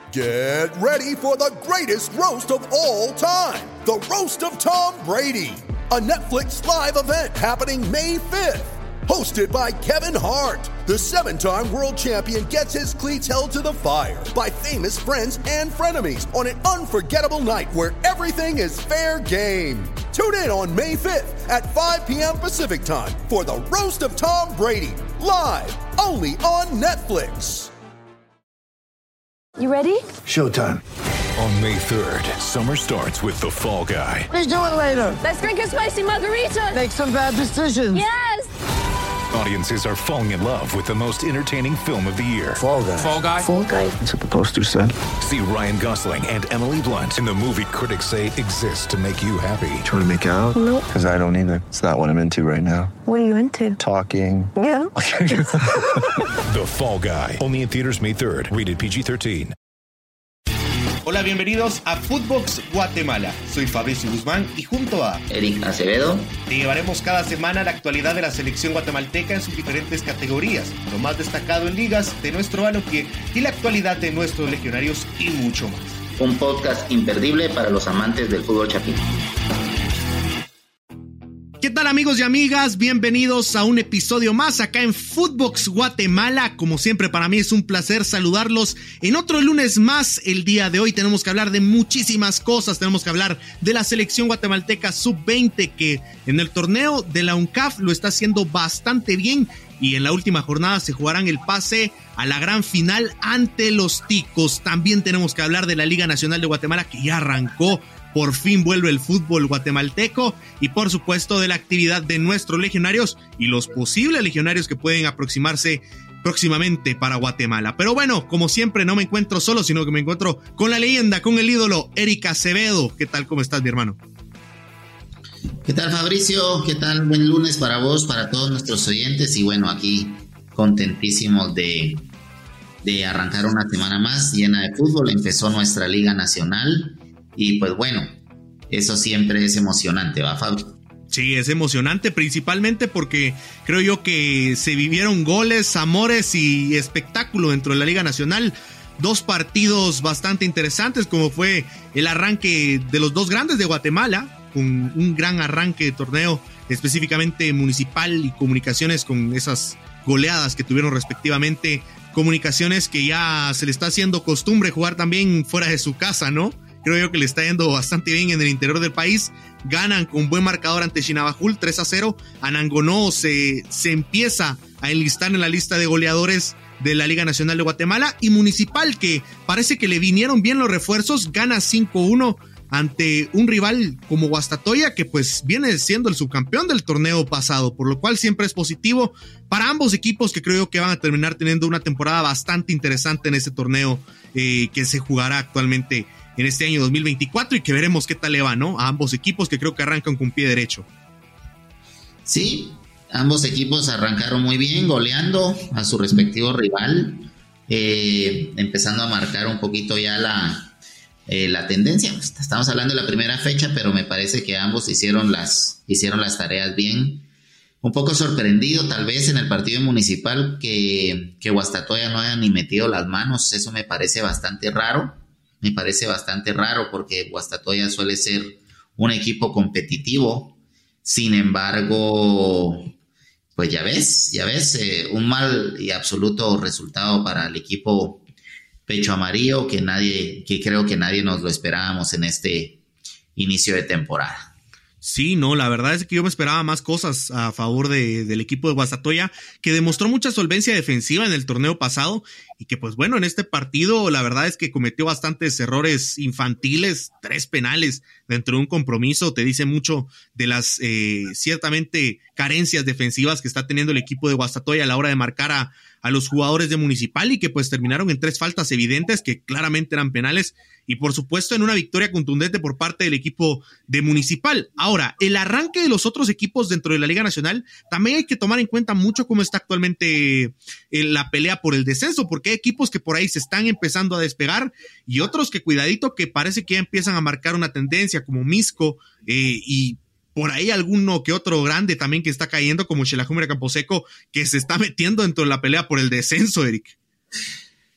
Get ready for the greatest roast of all time, the Roast of Tom Brady, a Netflix live event happening May 5th. Hosted by Kevin Hart, the 7-time world champion gets his cleats held to the fire by famous friends and frenemies on an unforgettable night where everything is fair game. Tune in on May 5th at 5 p.m. Pacific time for the Roast of Tom Brady, live only on Netflix. You ready? Showtime. On May 3rd, summer starts with The Fall Guy. Let's do it later. Let's drink a spicy margarita. Make some bad decisions. Yes! Audiences are falling in love with the most entertaining film of the year. Fall Guy. Fall Guy? Fall Guy. That's what the poster said. See Ryan Gosling and Emily Blunt in the movie critics say exists to make you happy. Trying to make it out? Nope. Because I don't either. It's not what I'm into right now. What are you into? Talking. Yeah. The Fall Guy. Only in theaters May 3rd. Rated PG-13. Hola, bienvenidos a Footbox Guatemala. Soy Fabricio Guzmán y junto a Eric Acevedo te llevaremos cada semana la actualidad de la selección guatemalteca en sus diferentes categorías, lo más destacado en ligas de nuestro balompié y la actualidad de nuestros legionarios y mucho más. un podcast imperdible para los amantes del fútbol chapín. ¿Qué tal, amigos y amigas? Bienvenidos a un episodio más acá en Footbox Guatemala. Como siempre, para mí es un placer saludarlos en otro lunes más. El día de hoy tenemos que hablar de muchísimas cosas. Tenemos que hablar de la selección guatemalteca sub-20 que en el torneo de la UNCAF lo está haciendo bastante bien. Y en la última jornada se jugarán el pase a la gran final ante los Ticos. También tenemos que hablar de la Liga Nacional de Guatemala que ya arrancó. Por fin vuelve el fútbol guatemalteco y por supuesto de la actividad de nuestros legionarios y los posibles legionarios que pueden aproximarse próximamente para Guatemala. Pero bueno, como siempre no me encuentro solo, sino que me encuentro con la leyenda, con el ídolo, Eric Acevedo. ¿Qué tal? ¿Cómo estás, mi hermano? ¿Qué tal, Fabricio? ¿Qué tal? Buen lunes para vos, para todos nuestros oyentes y bueno, aquí contentísimos de arrancar una semana más llena de fútbol. Empezó nuestra Liga Nacional. Y pues bueno, eso siempre es emocionante, ¿va, Fabri? Sí, es emocionante, principalmente porque creo yo que se vivieron goles, amores y espectáculo dentro de la Liga Nacional. Dos partidos bastante interesantes, como fue el arranque de los dos grandes de Guatemala, con un gran arranque de torneo, específicamente Municipal y Comunicaciones, con esas goleadas que tuvieron respectivamente. Comunicaciones que ya se le está haciendo costumbre jugar también fuera de su casa, ¿no? Creo yo que le está yendo bastante bien en el interior del país. Ganan con buen marcador ante Chinabajul, 3-0. Anangonó se empieza a enlistar en la lista de goleadores de la Liga Nacional de Guatemala. Y Municipal, que parece que le vinieron bien los refuerzos, gana 5-1 ante un rival como Guastatoya, que pues viene siendo el subcampeón del torneo pasado, por lo cual siempre es positivo para ambos equipos, que creo que van a terminar teniendo una temporada bastante interesante en ese torneo que se jugará actualmente en este año 2024 y que veremos qué tal le va, ¿no? A ambos equipos que creo que arrancan con pie derecho. Sí, ambos equipos arrancaron muy bien, goleando a su respectivo rival, empezando a marcar un poquito ya la tendencia. Estamos hablando de la primera fecha, pero me parece que ambos hicieron las tareas bien. Un poco sorprendido tal vez en el partido municipal que Guastatoya no haya ni metido las manos. Eso me parece bastante raro. Me parece bastante raro porque Guastatoya suele ser un equipo competitivo. Sin embargo, pues ya ves, un mal y absoluto resultado para el equipo Pecho Amarillo que creo que nadie nos lo esperábamos en este inicio de temporada. Sí, no, la verdad es que yo me esperaba más cosas a favor del equipo de Guastatoya, que demostró mucha solvencia defensiva en el torneo pasado y que pues bueno, en este partido la verdad es que cometió bastantes errores infantiles, 3 penales dentro de un compromiso. Te dice mucho de las ciertamente carencias defensivas que está teniendo el equipo de Guastatoya a la hora de marcar a los jugadores de Municipal y que pues terminaron en 3 faltas evidentes que claramente eran penales y por supuesto en una victoria contundente por parte del equipo de Municipal. Ahora, el arranque de los otros equipos dentro de la Liga Nacional, también hay que tomar en cuenta mucho cómo está actualmente la pelea por el descenso, porque hay equipos que por ahí se están empezando a despegar y otros que cuidadito que parece que ya empiezan a marcar una tendencia como Misco y por ahí alguno que otro grande también que está cayendo como Xelajumbera Camposeco que se está metiendo dentro de la pelea por el descenso, Eric.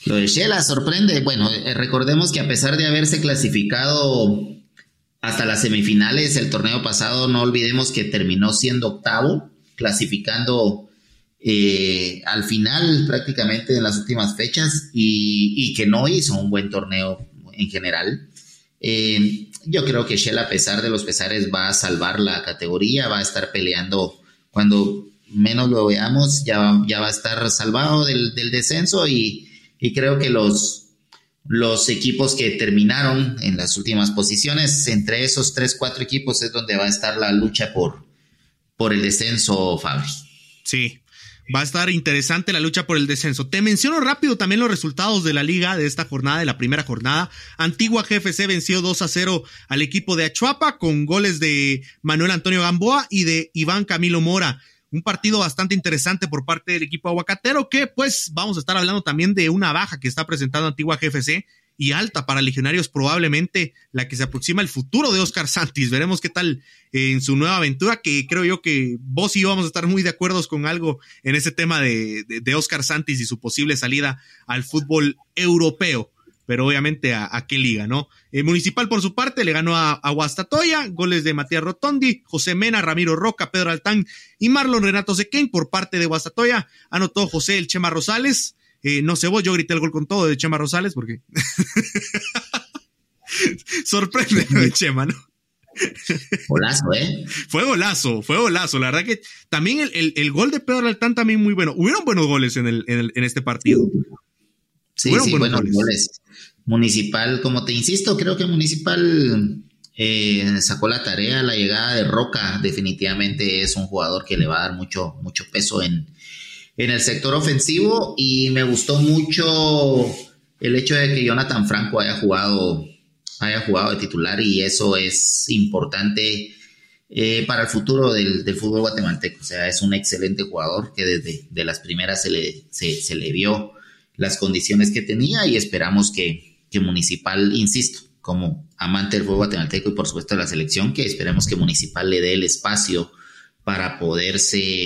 Lo de Shela sorprende. Bueno, recordemos que a pesar de haberse clasificado hasta las semifinales el torneo pasado, no olvidemos que terminó siendo octavo, clasificando al final prácticamente en las últimas fechas y que no hizo un buen torneo en general. Yo creo que Shela, a pesar de los pesares, va a salvar la categoría, va a estar peleando cuando menos lo veamos, ya va a estar salvado del descenso y creo que los equipos que terminaron en las últimas posiciones, entre esos 3-4 equipos es donde va a estar la lucha por el descenso, Fabri. Sí, va a estar interesante la lucha por el descenso. Te menciono rápido también los resultados de la liga de esta jornada, de la primera jornada. Antigua GFC venció 2-0 al equipo de Achuapa con goles de Manuel Antonio Gamboa y de Iván Camilo Mora. Un partido bastante interesante por parte del equipo aguacatero, que pues vamos a estar hablando también de una baja que está presentando Antigua GFC y alta para Legionarios, probablemente la que se aproxima el futuro de Oscar Santis. Veremos qué tal en su nueva aventura, que creo yo que vos y yo vamos a estar muy de acuerdo con algo en ese tema de Oscar Santis y su posible salida al fútbol europeo. Pero obviamente a qué liga, ¿no? Municipal, por su parte, le ganó a Guastatoya, goles de Matías Rotondi, José Mena, Ramiro Roca, Pedro Altán y Marlon Renato Sequén. Por parte de Guastatoya anotó José el Chema Rosales. No sé vos, yo grité el gol con todo de Chema Rosales porque sorprende lo de Chema, ¿no? Golazo, Fue golazo. La verdad que también el gol de Pedro Altán también muy bueno. Hubieron buenos goles en este partido. Sí, buenos goles. Municipal, como te insisto, creo que Municipal sacó la tarea. La llegada de Roca definitivamente es un jugador que le va a dar mucho peso en el sector ofensivo, y me gustó mucho el hecho de que Jonathan Franco haya jugado de titular, y eso es importante para el futuro del fútbol guatemalteco. O sea, es un excelente jugador que desde las primeras se le vio las condiciones que tenía, y esperamos que Municipal, insisto, como amante del fútbol guatemalteco y por supuesto de la selección, que esperemos que Municipal le dé el espacio para poder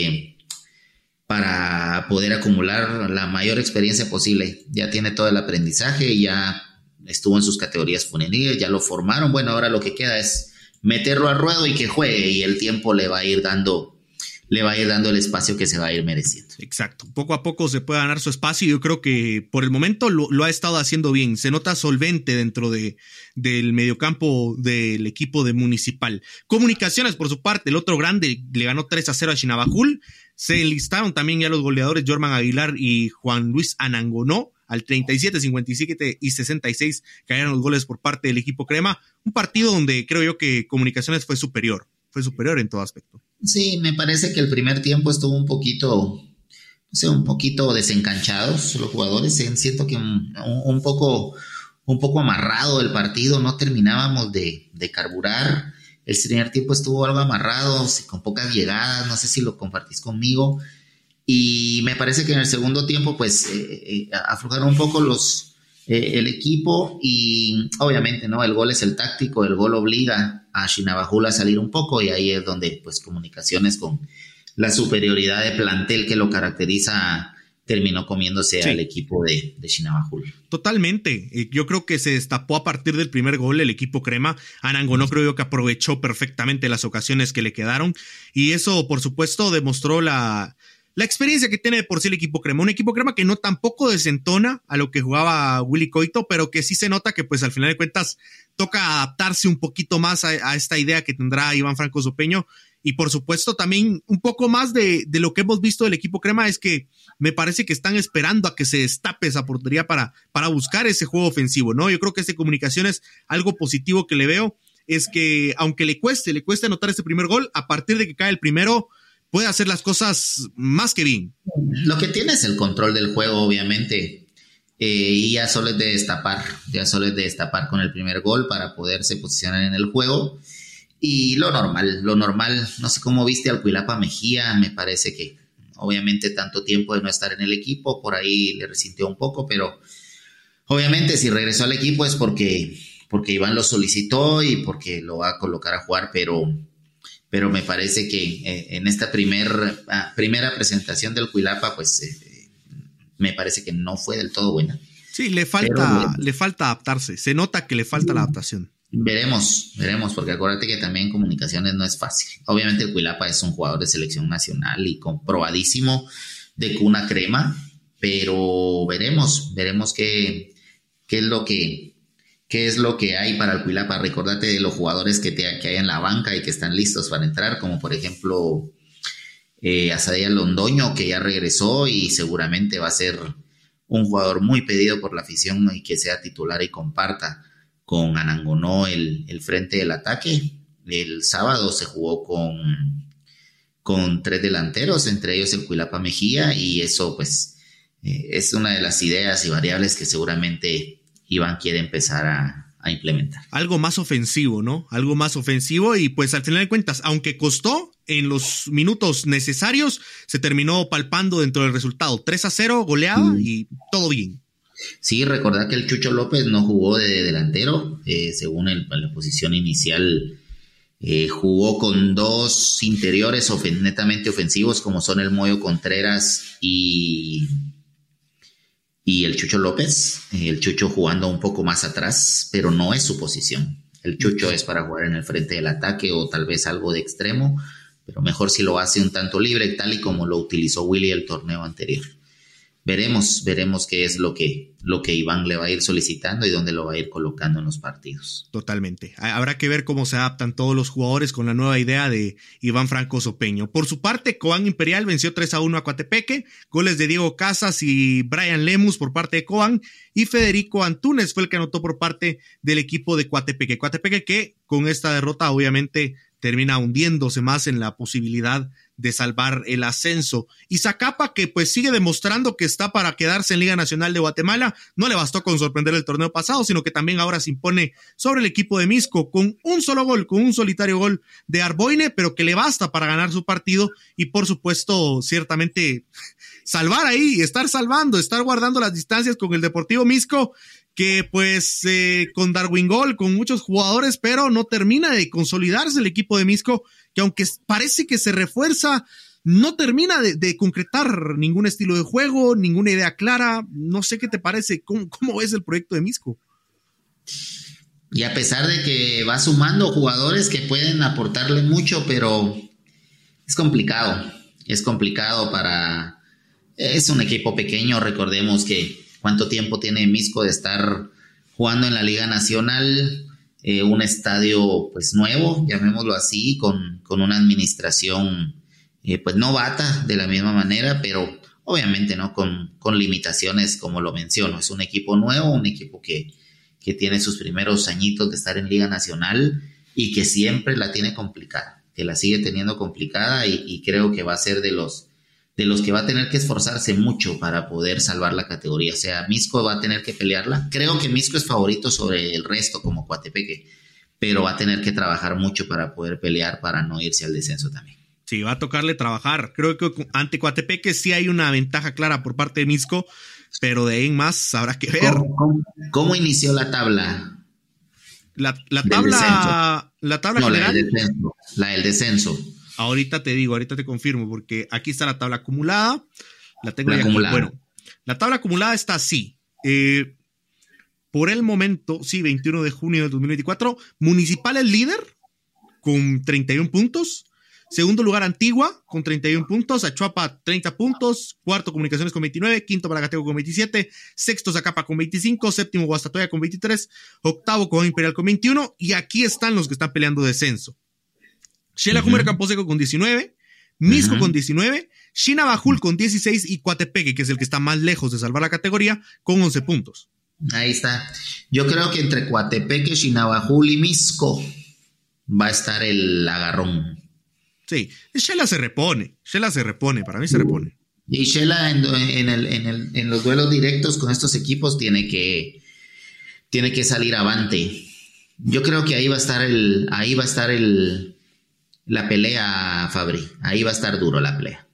acumular la mayor experiencia posible. Ya tiene todo el aprendizaje, ya estuvo en sus categorías juveniles, ya lo formaron. Bueno, ahora lo que queda es meterlo al ruedo y que juegue, y el tiempo le va a ir dando el espacio que se va a ir mereciendo. Exacto, poco a poco se puede ganar su espacio, y yo creo que por el momento lo ha estado haciendo bien. Se nota solvente dentro del mediocampo del equipo de Municipal. Comunicaciones, por su parte, el otro grande, le ganó 3-0 a Chinabajul. Se enlistaron también ya los goleadores Jorman Aguilar y Juan Luis Anangonó. Al 37, 57 y 66 cayeron los goles por parte del equipo crema. Un partido donde creo yo que Comunicaciones fue superior en todo aspecto. Sí, me parece que el primer tiempo estuvo un poquito desencanchados los jugadores. Siento que un poco amarrado el partido, no terminábamos de carburar. El primer tiempo estuvo algo amarrado, con pocas llegadas, no sé si lo compartís conmigo. Y me parece que en el segundo tiempo pues aflojaron un poco el equipo, y obviamente no, el gol es el táctico, el gol obliga a Chinabajul a salir un poco, y ahí es donde pues Comunicaciones, con la superioridad de plantel que lo caracteriza, terminó comiéndose al equipo de Chinabajul. Totalmente, yo creo que se destapó a partir del primer gol el equipo crema. Anangonó creo yo que aprovechó perfectamente las ocasiones que le quedaron, y eso por supuesto demostró la experiencia que tiene de por sí el equipo crema. Un equipo crema que no tampoco desentona a lo que jugaba Willy Coito, pero que sí se nota que pues al final de cuentas toca adaptarse un poquito más a esta idea que tendrá Iván Franco Sopeño. Y por supuesto también un poco más de lo que hemos visto del equipo crema es que me parece que están esperando a que se destape esa portería para buscar ese juego ofensivo, ¿no? Yo creo que Comunicaciones, algo positivo que le veo es que aunque le cueste anotar ese primer gol, a partir de que cae el primero puede hacer las cosas más que bien. Lo que tiene es el control del juego, obviamente, y ya solo es de destapar con el primer gol para poderse posicionar en el juego. Y lo normal, no sé cómo viste al Cuilapa Mejía, me parece que obviamente tanto tiempo de no estar en el equipo, por ahí le resintió un poco, pero obviamente si regresó al equipo es porque Iván lo solicitó y porque lo va a colocar a jugar, pero me parece que en esta primera presentación del Cuilapa, pues me parece que no fue del todo buena. Sí, le falta adaptarse. Se nota que le falta la adaptación. Veremos, porque acuérdate que también comunicaciones no es fácil. Obviamente el Cuilapa es un jugador de selección nacional y comprobadísimo de cuna crema, pero veremos qué es lo que hay para el Cuilapa. Recordate de los jugadores que hay en la banca y que están listos para entrar, como por ejemplo Azadia Londoño, que ya regresó y seguramente va a ser un jugador muy pedido por la afición y que sea titular y comparta con Anangonó el frente del ataque. El sábado se jugó con 3 delanteros, entre ellos el Cuilapa Mejía, y eso pues es una de las ideas y variables que seguramente Iván quiere empezar a implementar. Algo más ofensivo, ¿no? Algo más ofensivo y pues al final de cuentas, aunque costó, en los minutos necesarios se terminó palpando dentro del resultado. 3-0, goleada y todo bien. Sí, recordad que el Chucho López no jugó de delantero, según la posición inicial, jugó con 2 interiores netamente ofensivos, como son el Moyo Contreras y el Chucho López. El Chucho jugando un poco más atrás, pero no es su posición. El Chucho es para jugar en el frente del ataque o tal vez algo de extremo, pero mejor si lo hace un tanto libre, tal y como lo utilizó Willy el torneo anterior. Veremos qué es lo que Iván le va a ir solicitando y dónde lo va a ir colocando en los partidos. Totalmente. Habrá que ver cómo se adaptan todos los jugadores con la nueva idea de Iván Franco Sopeño. Por su parte, Cobán Imperial venció 3-1 a Coatepeque, goles de Diego Casas y Brian Lemus por parte de Cobán, y Federico Antúnez fue el que anotó por parte del equipo de Coatepeque. Coatepeque que con esta derrota obviamente termina hundiéndose más en la posibilidad de salvar el ascenso. Y Zacapa, que pues sigue demostrando que está para quedarse en Liga Nacional de Guatemala, no le bastó con sorprender el torneo pasado, sino que también ahora se impone sobre el equipo de Misco con un solo gol, con un solitario gol de Arboine, pero que le basta para ganar su partido y por supuesto, ciertamente, salvar ahí, estar guardando las distancias con el Deportivo Misco, que pues con Darwin Gol, con muchos jugadores, pero no termina de consolidarse el equipo de Misco, que aunque parece que se refuerza, no termina de concretar ningún estilo de juego, ninguna idea clara. No sé qué te parece, ¿cómo ves el proyecto de Misco? Y a pesar de que va sumando jugadores que pueden aportarle mucho, pero es complicado es un equipo pequeño. Recordemos que cuánto tiempo tiene Misco de estar jugando en la Liga Nacional, un estadio pues nuevo, llamémoslo así, con una administración pues novata de la misma manera, pero obviamente no con limitaciones como lo menciono. Es un equipo nuevo, un equipo que tiene sus primeros añitos de estar en Liga Nacional y que siempre la tiene complicada, que la sigue teniendo complicada y creo que va a ser de los que va a tener que esforzarse mucho para poder salvar la categoría. O sea, Misco va a tener que pelearla. Creo que Misco es favorito sobre el resto, como Coatepeque, pero va a tener que trabajar mucho para poder pelear, para no irse al descenso también. Sí, va a tocarle trabajar. Creo que ante Coatepeque sí hay una ventaja clara por parte de Misco, pero de ahí en más habrá que ver. ¿Cómo inició la tabla? La tabla no, general. La del descenso. Ahorita te digo, ahorita te confirmo, porque aquí está la tabla acumulada. La tengo aquí. Bueno, la tabla acumulada está así. Por el momento, sí, 21 de junio del 2024, Municipal es líder con 31 puntos. Segundo lugar, Antigua con 31 puntos. Achuapa, 30 puntos. Cuarto, Comunicaciones con 29. Quinto, Maracatego con 27. Sexto, Zacapa con 25. Séptimo, Guastatoya con 23. Octavo, Cobán Imperial con 21. Y aquí están los que están peleando descenso. Xela Jumer Camposeco con 19, Misco con 19, Chinabajul con 16 y Coatepeque, que es el que está más lejos de salvar la categoría, con 11 puntos. Ahí está. Yo creo que entre Coatepeque, Chinabajul y Misco va a estar el agarrón. Sí, Xela se repone, para mí se repone. Y Xela en los duelos directos con estos equipos tiene que salir avante. Yo creo que ahí va a estar la pelea, Fabri. Ahí va a estar duro la pelea.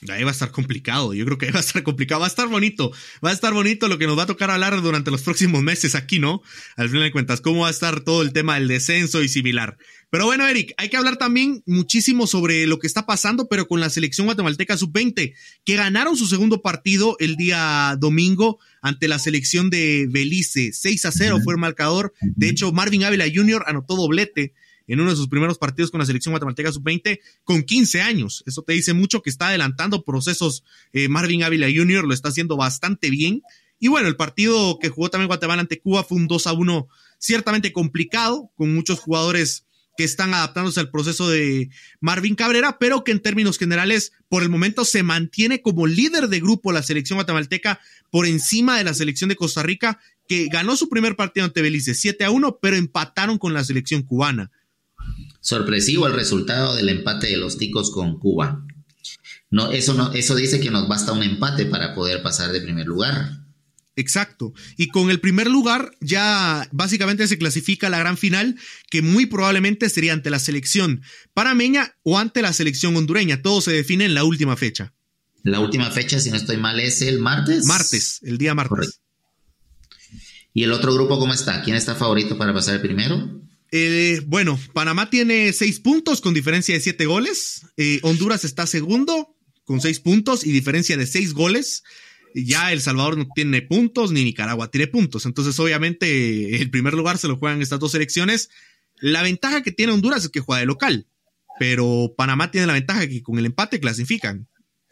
Ahí va a estar complicado, yo creo que ahí va a estar complicado, va a estar bonito lo que nos va a tocar hablar durante los próximos meses aquí, ¿no? Al final de cuentas, cómo va a estar todo el tema del descenso y similar. Pero bueno, Eric, hay que hablar también muchísimo sobre lo que está pasando, pero con la selección guatemalteca sub-20, que ganaron su segundo partido el día domingo ante la selección de Belice. 6-0 fue el marcador. De hecho, Marvin Ávila Jr. anotó doblete en uno de sus primeros partidos con la selección guatemalteca sub-20 con 15 años. Eso te dice mucho que está adelantando procesos. Marvin Ávila Jr. lo está haciendo bastante bien. Y bueno, el partido que jugó también Guatemala ante Cuba fue un 2-1 ciertamente complicado, con muchos jugadores que están adaptándose al proceso de Marvin Cabrera, pero que en términos generales, por el momento se mantiene como líder de grupo la selección guatemalteca por encima de la selección de Costa Rica, que ganó su primer partido ante Belice 7-1, pero empataron con la selección cubana. Sorpresivo el resultado del empate de los ticos con Cuba. Eso dice que nos basta un empate para poder pasar de primer lugar. Exacto. Y con el primer lugar ya básicamente se clasifica la gran final, que muy probablemente sería ante la selección panameña o ante la selección hondureña. Todo se define en la última fecha. La última fecha, si no estoy mal, es el martes. El día martes. Correcto. ¿Y el otro grupo cómo está? ¿Quién está favorito para pasar el primero? Bueno, Panamá tiene 6 puntos con diferencia de 7 goles. Honduras está segundo con 6 puntos y diferencia de 6 goles. Ya El Salvador no tiene puntos, ni Nicaragua tiene puntos. Entonces, obviamente, el primer lugar se lo juegan estas dos selecciones. La ventaja que tiene Honduras es que juega de local, pero Panamá tiene la ventaja que con el empate clasifican.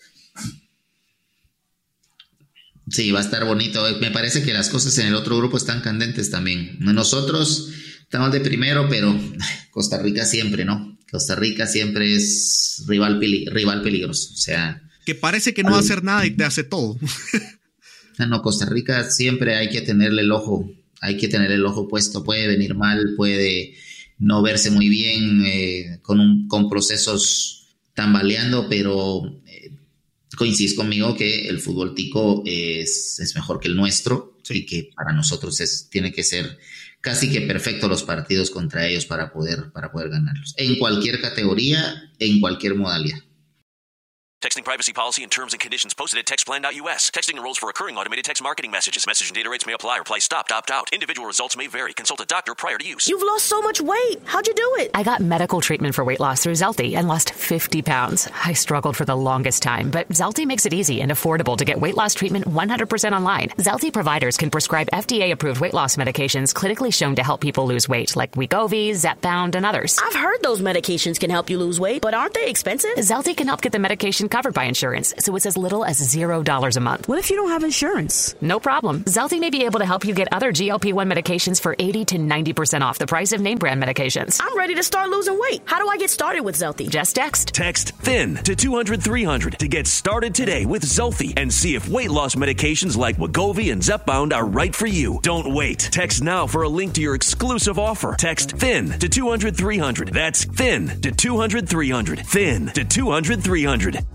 Sí, va a estar bonito. Me parece que las cosas en el otro grupo están candentes también. Nosotros estamos de primero, pero Costa Rica siempre, ¿no? Costa Rica siempre es rival peligroso. O sea, que parece que no va a hacer nada y te hace todo. No, Costa Rica siempre hay que tenerle el ojo puesto. Puede venir mal, puede no verse muy bien, con procesos tambaleando, pero coincides conmigo que el fútbol tico es mejor que el nuestro, sí. Y que para nosotros tiene que ser casi que perfecto los partidos contra ellos para poder ganarlos. En cualquier categoría, en cualquier modalidad. Texting privacy policy and terms and conditions posted at textplan.us. Texting enrolls for recurring automated text marketing messages. Message and data rates may apply. Reply stop, opt out. Individual results may vary. Consult a doctor prior to use. You've lost so much weight. How'd you do it? I got medical treatment for weight loss through Zelty and lost 50 pounds. I struggled for the longest time, but Zelty makes it easy and affordable to get weight loss treatment 100% online. Zelty providers can prescribe FDA-approved weight loss medications clinically shown to help people lose weight, like Wegovy, Zepbound, and others. I've heard those medications can help you lose weight, but aren't they expensive? Zelty can help get the medication covered by insurance, so it's as little as $0 a month. What if you don't have insurance? No problem. Zelty may be able to help you get other GLP-1 medications for 80 to 90% off the price of name brand medications. I'm ready to start losing weight. How do I get started with Zelty? Just text. Text THIN to 200-300 to get started today with Zelty and see if weight loss medications like Wegovy and Zepbound are right for you. Don't wait. Text now for a link to your exclusive offer. Text THIN to 200-300. That's THIN to 200-300. THIN to 200-300.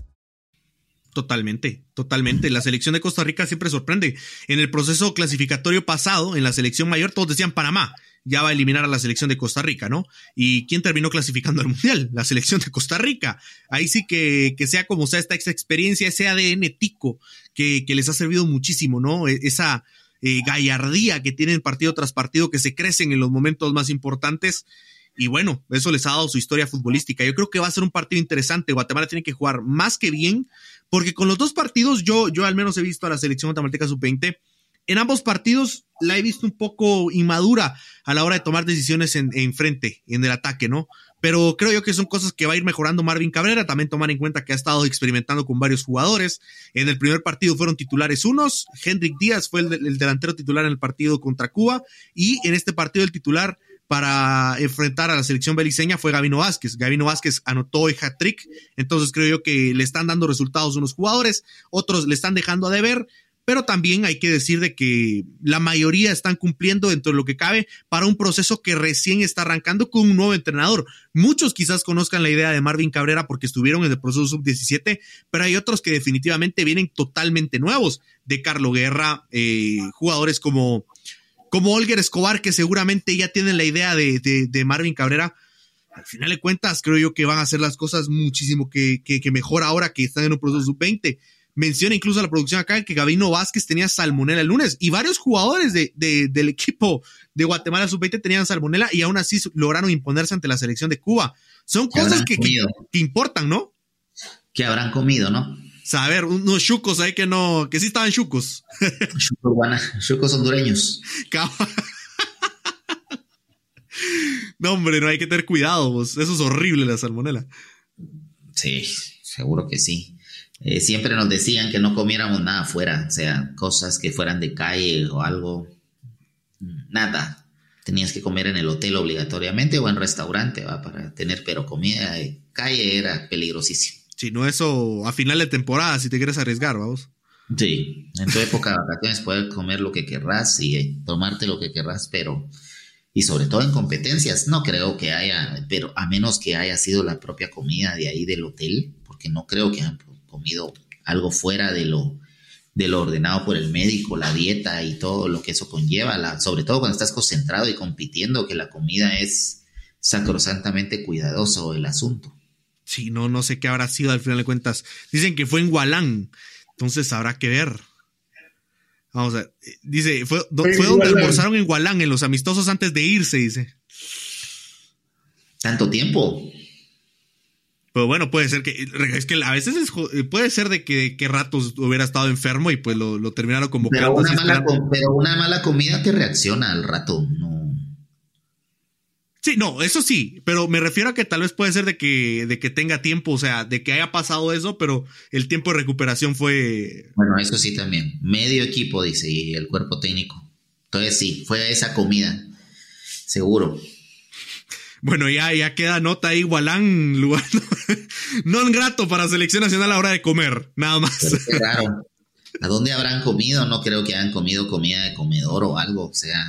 Totalmente. La selección de Costa Rica siempre sorprende. En el proceso clasificatorio pasado, en la selección mayor, todos decían Panamá ya va a eliminar a la selección de Costa Rica, ¿no? ¿Y quién terminó clasificando al Mundial? La selección de Costa Rica. Ahí sí que sea como sea esta experiencia, ese ADN tico que les ha servido muchísimo, ¿no? Esa gallardía que tienen partido tras partido, que se crecen en los momentos más importantes. Y bueno, eso les ha dado su historia futbolística. Yo creo que va a ser un partido interesante. Guatemala tiene que jugar más que bien, porque con los dos partidos yo al menos he visto a la selección guatemalteca sub-20. En ambos partidos la he visto un poco inmadura a la hora de tomar decisiones en frente, en el ataque, ¿no? Pero creo yo que son cosas que va a ir mejorando Marvin Cabrera. También tomar en cuenta que ha estado experimentando con varios jugadores. En el primer partido fueron titulares unos. Hendrik Díaz fue el delantero titular en el partido contra Cuba. Y en este partido el titular para enfrentar a la selección beliceña fue Gabino Vázquez. Gabino Vázquez anotó el hat-trick, entonces creo yo que le están dando resultados unos jugadores, otros le están dejando a deber, pero también hay que decir de que la mayoría están cumpliendo dentro de lo que cabe para un proceso que recién está arrancando con un nuevo entrenador. Muchos quizás conozcan la idea de Marvin Cabrera porque estuvieron en el proceso sub-17, pero hay otros que definitivamente vienen totalmente nuevos, de Carlo Guerra, jugadores como Olger Escobar, que seguramente ya tienen la idea de Marvin Cabrera. al final de cuentas creo yo que van a hacer las cosas muchísimo que mejor ahora que están en un proceso sub-20. Menciona incluso la producción acá que Gabino Vázquez tenía salmonela el lunes y varios jugadores del equipo de Guatemala sub-20 tenían salmonela y aún así lograron imponerse ante la selección de Cuba. Son cosas que importan, ¿no? Que habrán comido, ¿no? Saber, unos chucos ahí que sí estaban chucos. Chucos hondureños. No, hombre, no hay que tener cuidado, vos. Eso es horrible, la salmonela. Sí, seguro que sí. Siempre nos decían que no comiéramos nada afuera, o sea, cosas que fueran de calle o algo. Nada. Tenías que comer en el hotel obligatoriamente o en restaurante, ¿va? Para tener, pero comida de calle era peligrosísimo. Si no, eso a final de temporada, si te quieres arriesgar, vamos. Sí, en tu época de vacaciones puedes comer lo que querrás y tomarte lo que querrás, pero... Y sobre todo en competencias, no creo que haya, pero a menos que haya sido la propia comida de ahí del hotel, porque no creo que hayan comido algo fuera de lo ordenado por el médico, la dieta y todo lo que eso conlleva, sobre todo cuando estás concentrado y compitiendo, que la comida es sacrosantamente cuidadoso el asunto. Sí, no sé qué habrá sido al final de cuentas. Dicen que fue en Hualán, entonces habrá que ver. Vamos a ver, dice, fue donde almorzaron en Hualán, en los amistosos antes de irse, dice. ¿Tanto tiempo? Pero bueno, puede ser es que a veces puede ser de que ratos hubiera estado enfermo y pues lo terminaron convocando. Pero una mala comida te reacciona al rato, ¿no? Sí, no, eso sí, pero me refiero a que tal vez puede ser de que tenga tiempo, o sea, de que haya pasado eso, pero el tiempo de recuperación fue... Bueno, eso sí también. Medio equipo, dice, y el cuerpo técnico. Entonces sí, fue esa comida, seguro. Bueno, ya queda nota ahí, Hualán, lugar no grato para selección nacional a la hora de comer, nada más. Pero qué raro. ¿A dónde habrán comido? No creo que hayan comido comida de comedor o algo, o sea...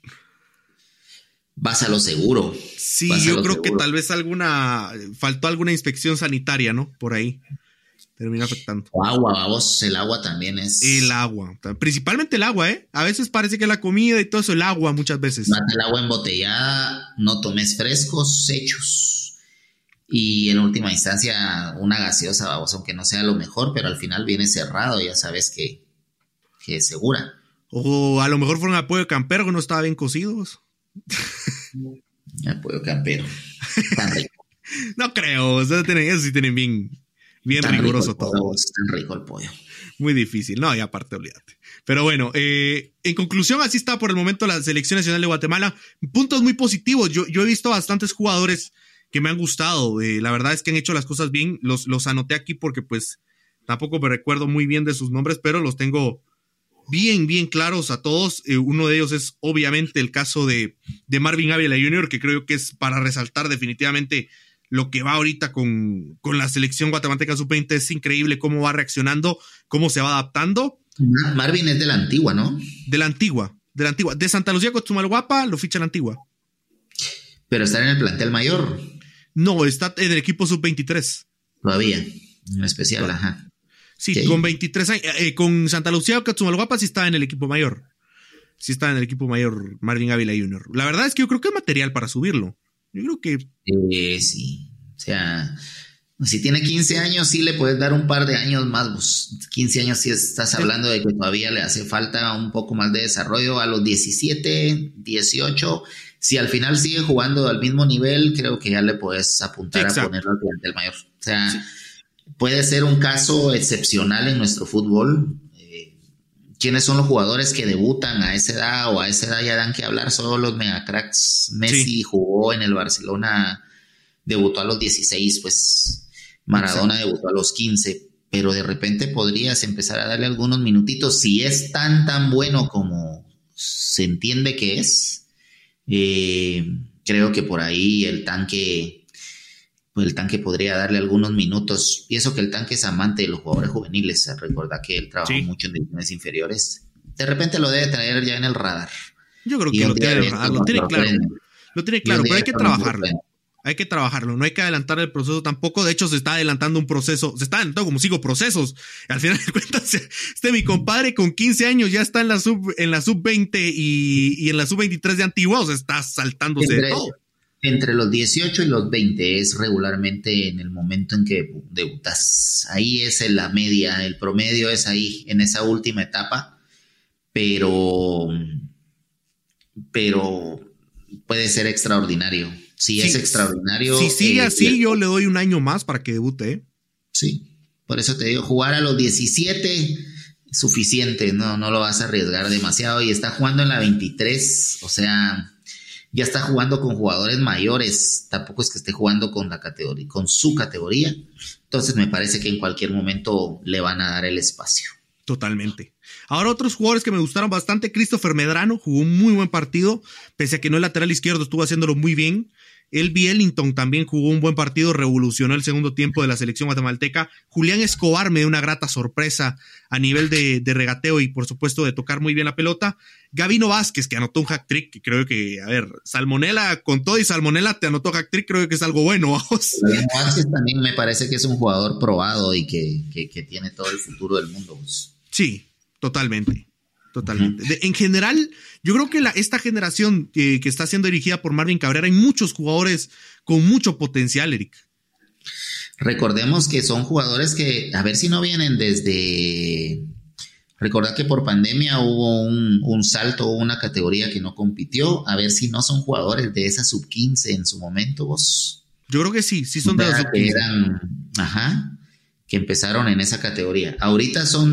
Vas a lo seguro. Sí, yo creo que tal vez faltó alguna inspección sanitaria, ¿no? Por ahí. Termina afectando. O agua, vamos, el agua también es... El agua, principalmente el agua, ¿eh? A veces parece que la comida y todo eso, el agua muchas veces. Mata el agua embotellada, no tomes frescos, hechos. Y en última instancia, una gaseosa, vamos, aunque no sea lo mejor, pero al final viene cerrado, ya sabes que es segura. O a lo mejor fueron apoyo campero que no estaba bien cocidos. Apoyo campero. Tan rico. No creo, eso sí tienen bien riguroso todo. Tan rico el pollo. Muy difícil, no, y aparte, olvídate. Pero bueno, en conclusión, así está por el momento la Selección Nacional de Guatemala. Puntos muy positivos. Yo he visto bastantes jugadores que me han gustado. La verdad es que han hecho las cosas bien. Los anoté aquí porque pues tampoco me recuerdo muy bien de sus nombres, pero los tengo bien claros a todos. Uno de ellos es obviamente el caso de Marvin Ávila Jr., que creo que es para resaltar definitivamente lo que va ahorita con la selección guatemalteca sub-20. Es increíble cómo va reaccionando, cómo se va adaptando. Marvin es de la Antigua, ¿no? De la Antigua. De Santa Lucía Cochumalguapa lo ficha la Antigua. Pero está en el plantel mayor. No, está en el equipo sub-23. Todavía, en especial, ajá. Sí, okay. Con 23 años, con Santa Lucía o Cochumalguapa sí está en el equipo mayor. Sí está en el equipo mayor Marvin Ávila Jr. La verdad es que yo creo que hay material para subirlo. Yo creo que... sí, o sea, si tiene 15 años sí le puedes dar un par de años más. Pues 15 años sí estás hablando de que todavía le hace falta un poco más de desarrollo. A los 17, 18, si al final sigue jugando al mismo nivel, creo que ya le puedes apuntar a ponerlo al plantel mayor. O sea... Puede ser un caso excepcional en nuestro fútbol. ¿Quiénes son los jugadores que debutan a esa edad o a esa edad ya dan que hablar? Solo los megacracks. Messi jugó en el Barcelona, debutó a los 16, pues Maradona debutó a los 15, pero de repente podrías empezar a darle algunos minutitos. Si es tan bueno como se entiende que es, creo que por ahí el tanque podría darle algunos minutos, y eso que el tanque es amante de los jugadores juveniles. Recuerda que él trabajó mucho en divisiones inferiores. De repente lo debe traer ya en el radar. Yo creo que lo tiene en el radar, lo tiene claro, pero hay que trabajarlo. No hay que adelantar el proceso tampoco. De hecho, se está adelantando un proceso, se está adelantando como 5 procesos. Al final de cuentas, mi compadre con 15 años ya está en la sub-20 y en la sub-23 de Antigua, o sea, está saltándose de todo. Entre los 18 y los 20 es regularmente en el momento en que debutas. Ahí es en la media, el promedio es ahí, en esa última etapa, pero puede ser extraordinario. Si es extraordinario. Si sigue así, yo le doy un año más para que debute, ¿eh? Sí, por eso te digo, jugar a los 17 es suficiente, no lo vas a arriesgar demasiado. Y está jugando en la 23, o sea, ya está jugando con jugadores mayores, tampoco es que esté jugando con la categoría, con su categoría. Entonces me parece que en cualquier momento le van a dar el espacio. Totalmente. Ahora otros jugadores que me gustaron bastante, Christopher Medrano jugó un muy buen partido, pese a que no es lateral izquierdo, estuvo haciéndolo muy bien. Elby Ellington también jugó un buen partido, revolucionó el segundo tiempo de la selección guatemalteca. Julián Escobar me dio una grata sorpresa a nivel de regateo y por supuesto de tocar muy bien la pelota. Gavino Vázquez, que anotó un hat-trick, que creo que, a ver, Salmonella, con todo y Salmonella te anotó hat-trick, creo que es algo bueno, vamos. Gavino Vázquez también me parece que es un jugador probado y que tiene todo el futuro del mundo, pues. Sí, totalmente. En general, yo creo que esta generación que está siendo dirigida por Marvin Cabrera, hay muchos jugadores con mucho potencial, Eric. Recordemos que son jugadores que, a ver si no vienen desde... Recordad que por pandemia hubo un salto, una categoría que no compitió, a ver si no son jugadores de esa sub-15 en su momento, vos. Yo creo que sí son de la sub-15. Que empezaron en esa categoría. Ahorita son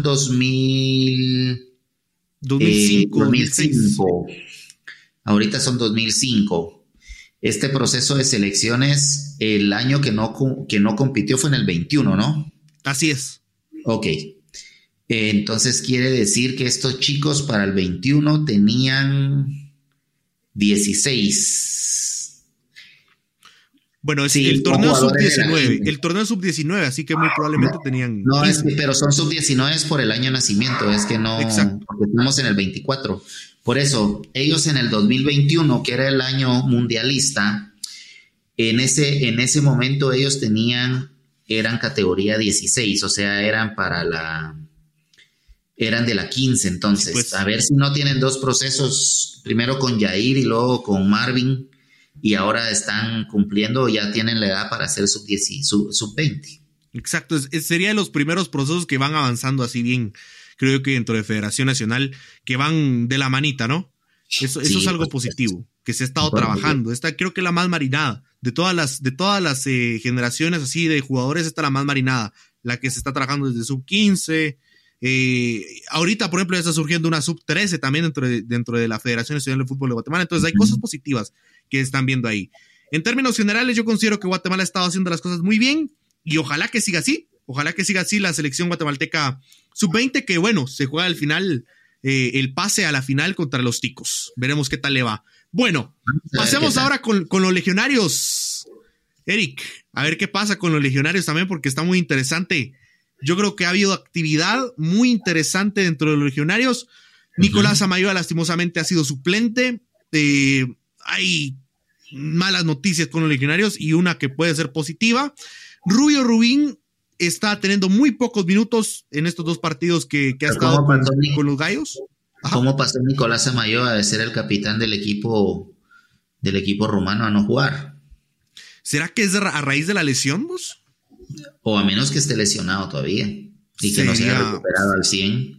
2005. Ahorita son 2005. Este proceso de selecciones, el año que no compitió fue en el 21, ¿no? Así es. Ok. Entonces quiere decir que estos chicos para el 21 tenían 16. Bueno, el torneo sub-19. El torneo sub-19, así que muy probablemente tenían... No, pero son sub-19 por el año de nacimiento, es que no... Exacto. Porque estamos en el 24. Por eso, ellos en el 2021, que era el año mundialista, en ese momento ellos eran categoría 16, o sea, eran de la 15, entonces. Pues, a ver si no tienen dos procesos, primero con Yair y luego con Marvin, y ahora están cumpliendo, ya tienen la edad para hacer sub-20. Exacto, sería de los primeros procesos que van avanzando así bien, creo que dentro de Federación Nacional, que van de la manita, ¿no? Eso es algo positivo, que se ha estado trabajando. Esta creo que es la más marinada, de todas las generaciones así de jugadores, esta es la más marinada, la que se está trabajando desde sub-15, ahorita por ejemplo ya está surgiendo una sub-13 también dentro de la Federación Nacional de Fútbol de Guatemala, entonces hay cosas positivas que están viendo ahí. En términos generales, yo considero que Guatemala ha estado haciendo las cosas muy bien y ojalá que siga así la selección guatemalteca sub-20, que bueno, se juega al final el pase a la final contra los Ticos. Veremos qué tal le va. Bueno, pasemos ahora con los legionarios. Eric, a ver qué pasa con los legionarios también, porque está muy interesante. Yo creo que ha habido actividad muy interesante dentro de los legionarios. Nicolás Amayoa lastimosamente ha sido suplente. Hay malas noticias con los legionarios y una que puede ser positiva. Rubio Rubín está teniendo muy pocos minutos en estos dos partidos que ha estado con los Gallos. Ajá. ¿Cómo pasó Nicolás Amayoa de ser el capitán del equipo rumano a no jugar? ¿Será que es a raíz de la lesión, vos? O a menos que esté lesionado todavía y que no se haya recuperado al 100.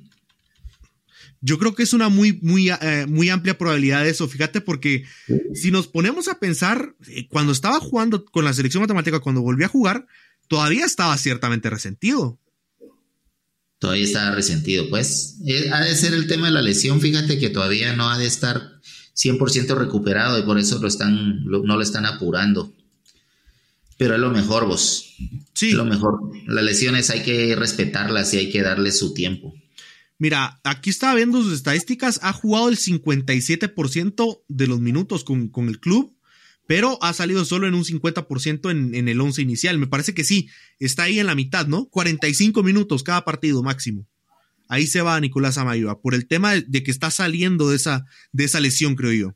Yo creo que es una muy amplia probabilidad de eso, fíjate, porque si nos ponemos a pensar, cuando estaba jugando con la selección guatemalteca, cuando volvió a jugar, todavía estaba ciertamente resentido. Todavía estaba resentido, pues. Ha de ser el tema de la lesión, fíjate que todavía no ha de estar 100% recuperado y por eso no lo están apurando. Pero es lo mejor, vos. Sí. Es lo mejor. Las lesiones hay que respetarlas y hay que darle su tiempo. Mira, aquí estaba viendo sus estadísticas, ha jugado el 57% de los minutos con el club, pero ha salido solo en un 50% en el 11 inicial. Me parece que sí, está ahí en la mitad, ¿no? 45 minutos cada partido máximo. Ahí se va Nicolás Amayoa, por el tema de que está saliendo de esa lesión, creo yo.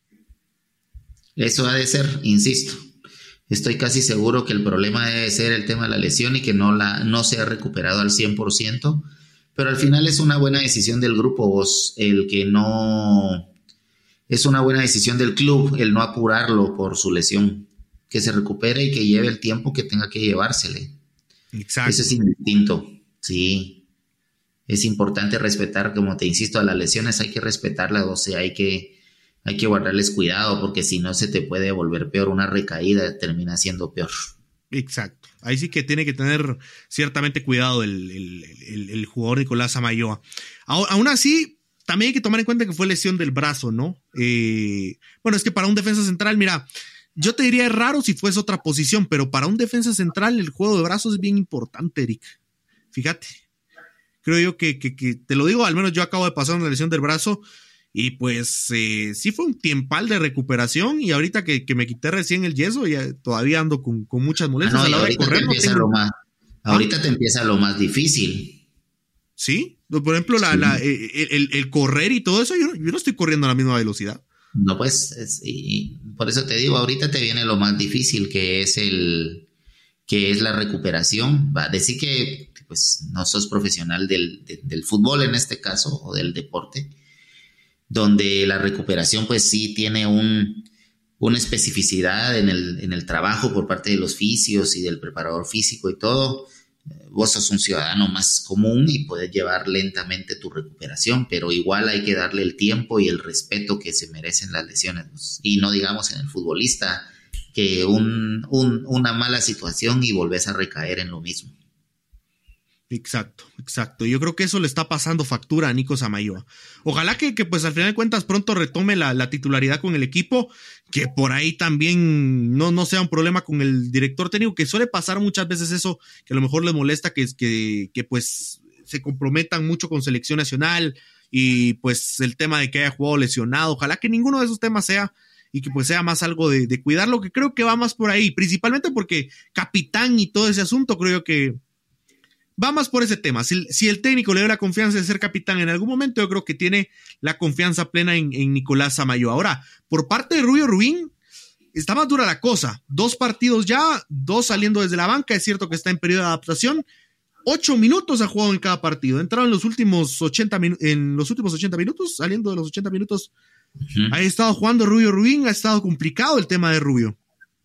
Eso ha de ser, insisto. Estoy casi seguro que el problema debe ser el tema de la lesión y que no se ha recuperado al 100%. Pero al final es una buena decisión del grupo, vos, el que no es una buena decisión del club el no apurarlo por su lesión, que se recupere y que lleve el tiempo que tenga que llevársele. Exacto. Eso es indistinto, sí. Es importante respetar, como te insisto, a las lesiones hay que respetarlas, o sea, hay que guardarles cuidado, porque si no se te puede volver peor, una recaída termina siendo peor. Exacto. Ahí sí que tiene que tener ciertamente cuidado el jugador Nicolás Amayoa. Aún así, también hay que tomar en cuenta que fue lesión del brazo, ¿no? Bueno, es que para un defensa central, mira, yo te diría es raro si fuese otra posición, pero para un defensa central el juego de brazos es bien importante, Eric. Fíjate. Creo yo que te lo digo, al menos yo acabo de pasar una lesión del brazo y pues sí fue un tiempal de recuperación, y ahorita que me quité recién el yeso, ya todavía ando con muchas molestias a la hora de correr. Ahorita te empieza lo más difícil. ¿Sí? Por ejemplo, el correr y todo eso, yo no estoy corriendo a la misma velocidad. No, pues, por eso te digo, ahorita te viene lo más difícil, que es la recuperación. Va a decir que pues no sos profesional del fútbol en este caso, o del deporte, donde la recuperación pues sí tiene una especificidad en el trabajo por parte de los fisios y del preparador físico y todo. Vos sos un ciudadano más común y puedes llevar lentamente tu recuperación, pero igual hay que darle el tiempo y el respeto que se merecen las lesiones. Y no digamos en el futbolista, que una mala situación y volvés a recaer en lo mismo. Exacto. Yo creo que eso le está pasando factura a Nico Amayoa. Ojalá que pues al final de cuentas pronto retome la titularidad con el equipo, que por ahí también no sea un problema con el director técnico, que suele pasar muchas veces eso, que a lo mejor les molesta que pues se comprometan mucho con selección nacional y pues el tema de que haya jugado lesionado. Ojalá que ninguno de esos temas sea, y que pues sea más algo de cuidarlo, que creo que va más por ahí, principalmente porque capitán y todo ese asunto, creo yo que va más por ese tema. Si el técnico le da la confianza de ser capitán en algún momento, yo creo que tiene la confianza plena en Nicolás Amayoa. Ahora, por parte de Rubio Rubín, está más dura la cosa. 2 partidos ya, 2 saliendo desde la banca. Es cierto que está en periodo de adaptación. 8 minutos ha jugado en cada partido. Entraron en los últimos 80 minutos, saliendo de los 80 minutos. Ha estado jugando Rubio Rubín, ha estado complicado el tema de Rubio.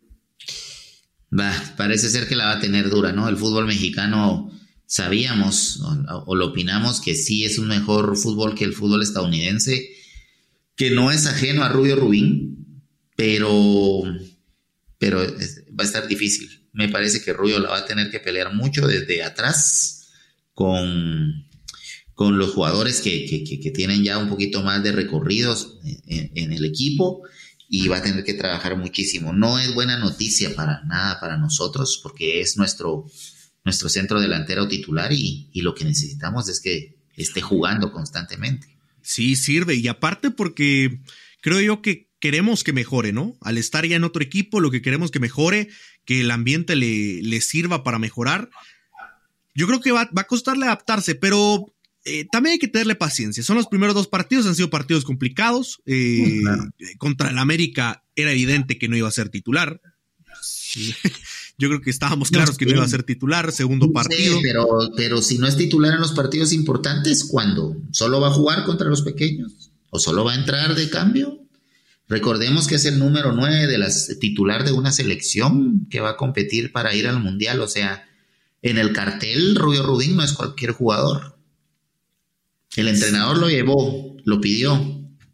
Parece ser que la va a tener dura, ¿no? El fútbol mexicano, sabíamos o lo opinamos, que sí es un mejor fútbol que el fútbol estadounidense, que no es ajeno a Rubio Rubín, pero va a estar difícil. Me parece que Rubio la va a tener que pelear mucho desde atrás con los jugadores que tienen ya un poquito más de recorridos en el equipo, y va a tener que trabajar muchísimo. No es buena noticia para nada para nosotros, porque es nuestro centro delantero titular, y lo que necesitamos es que esté jugando constantemente. Sí, sirve, y aparte porque creo yo que queremos que mejore, ¿no? Al estar ya en otro equipo, lo que queremos que mejore, que el ambiente le sirva para mejorar. Yo creo que va a costarle adaptarse, pero también hay que tenerle paciencia. Son los primeros 2 partidos, han sido partidos complicados. Claro. Contra el América era evidente que no iba a ser titular. Sí. Yo creo que estábamos claros que no iba a ser titular. Segundo partido. Sí, pero si no es titular en los partidos importantes, ¿cuándo? ¿Solo va a jugar contra los pequeños? ¿O solo va a entrar de cambio? Recordemos que es el número 9 titular de una selección que va a competir para ir al Mundial. O sea, en el cartel, Rubio Rubín no es cualquier jugador. El entrenador lo llevó, lo pidió.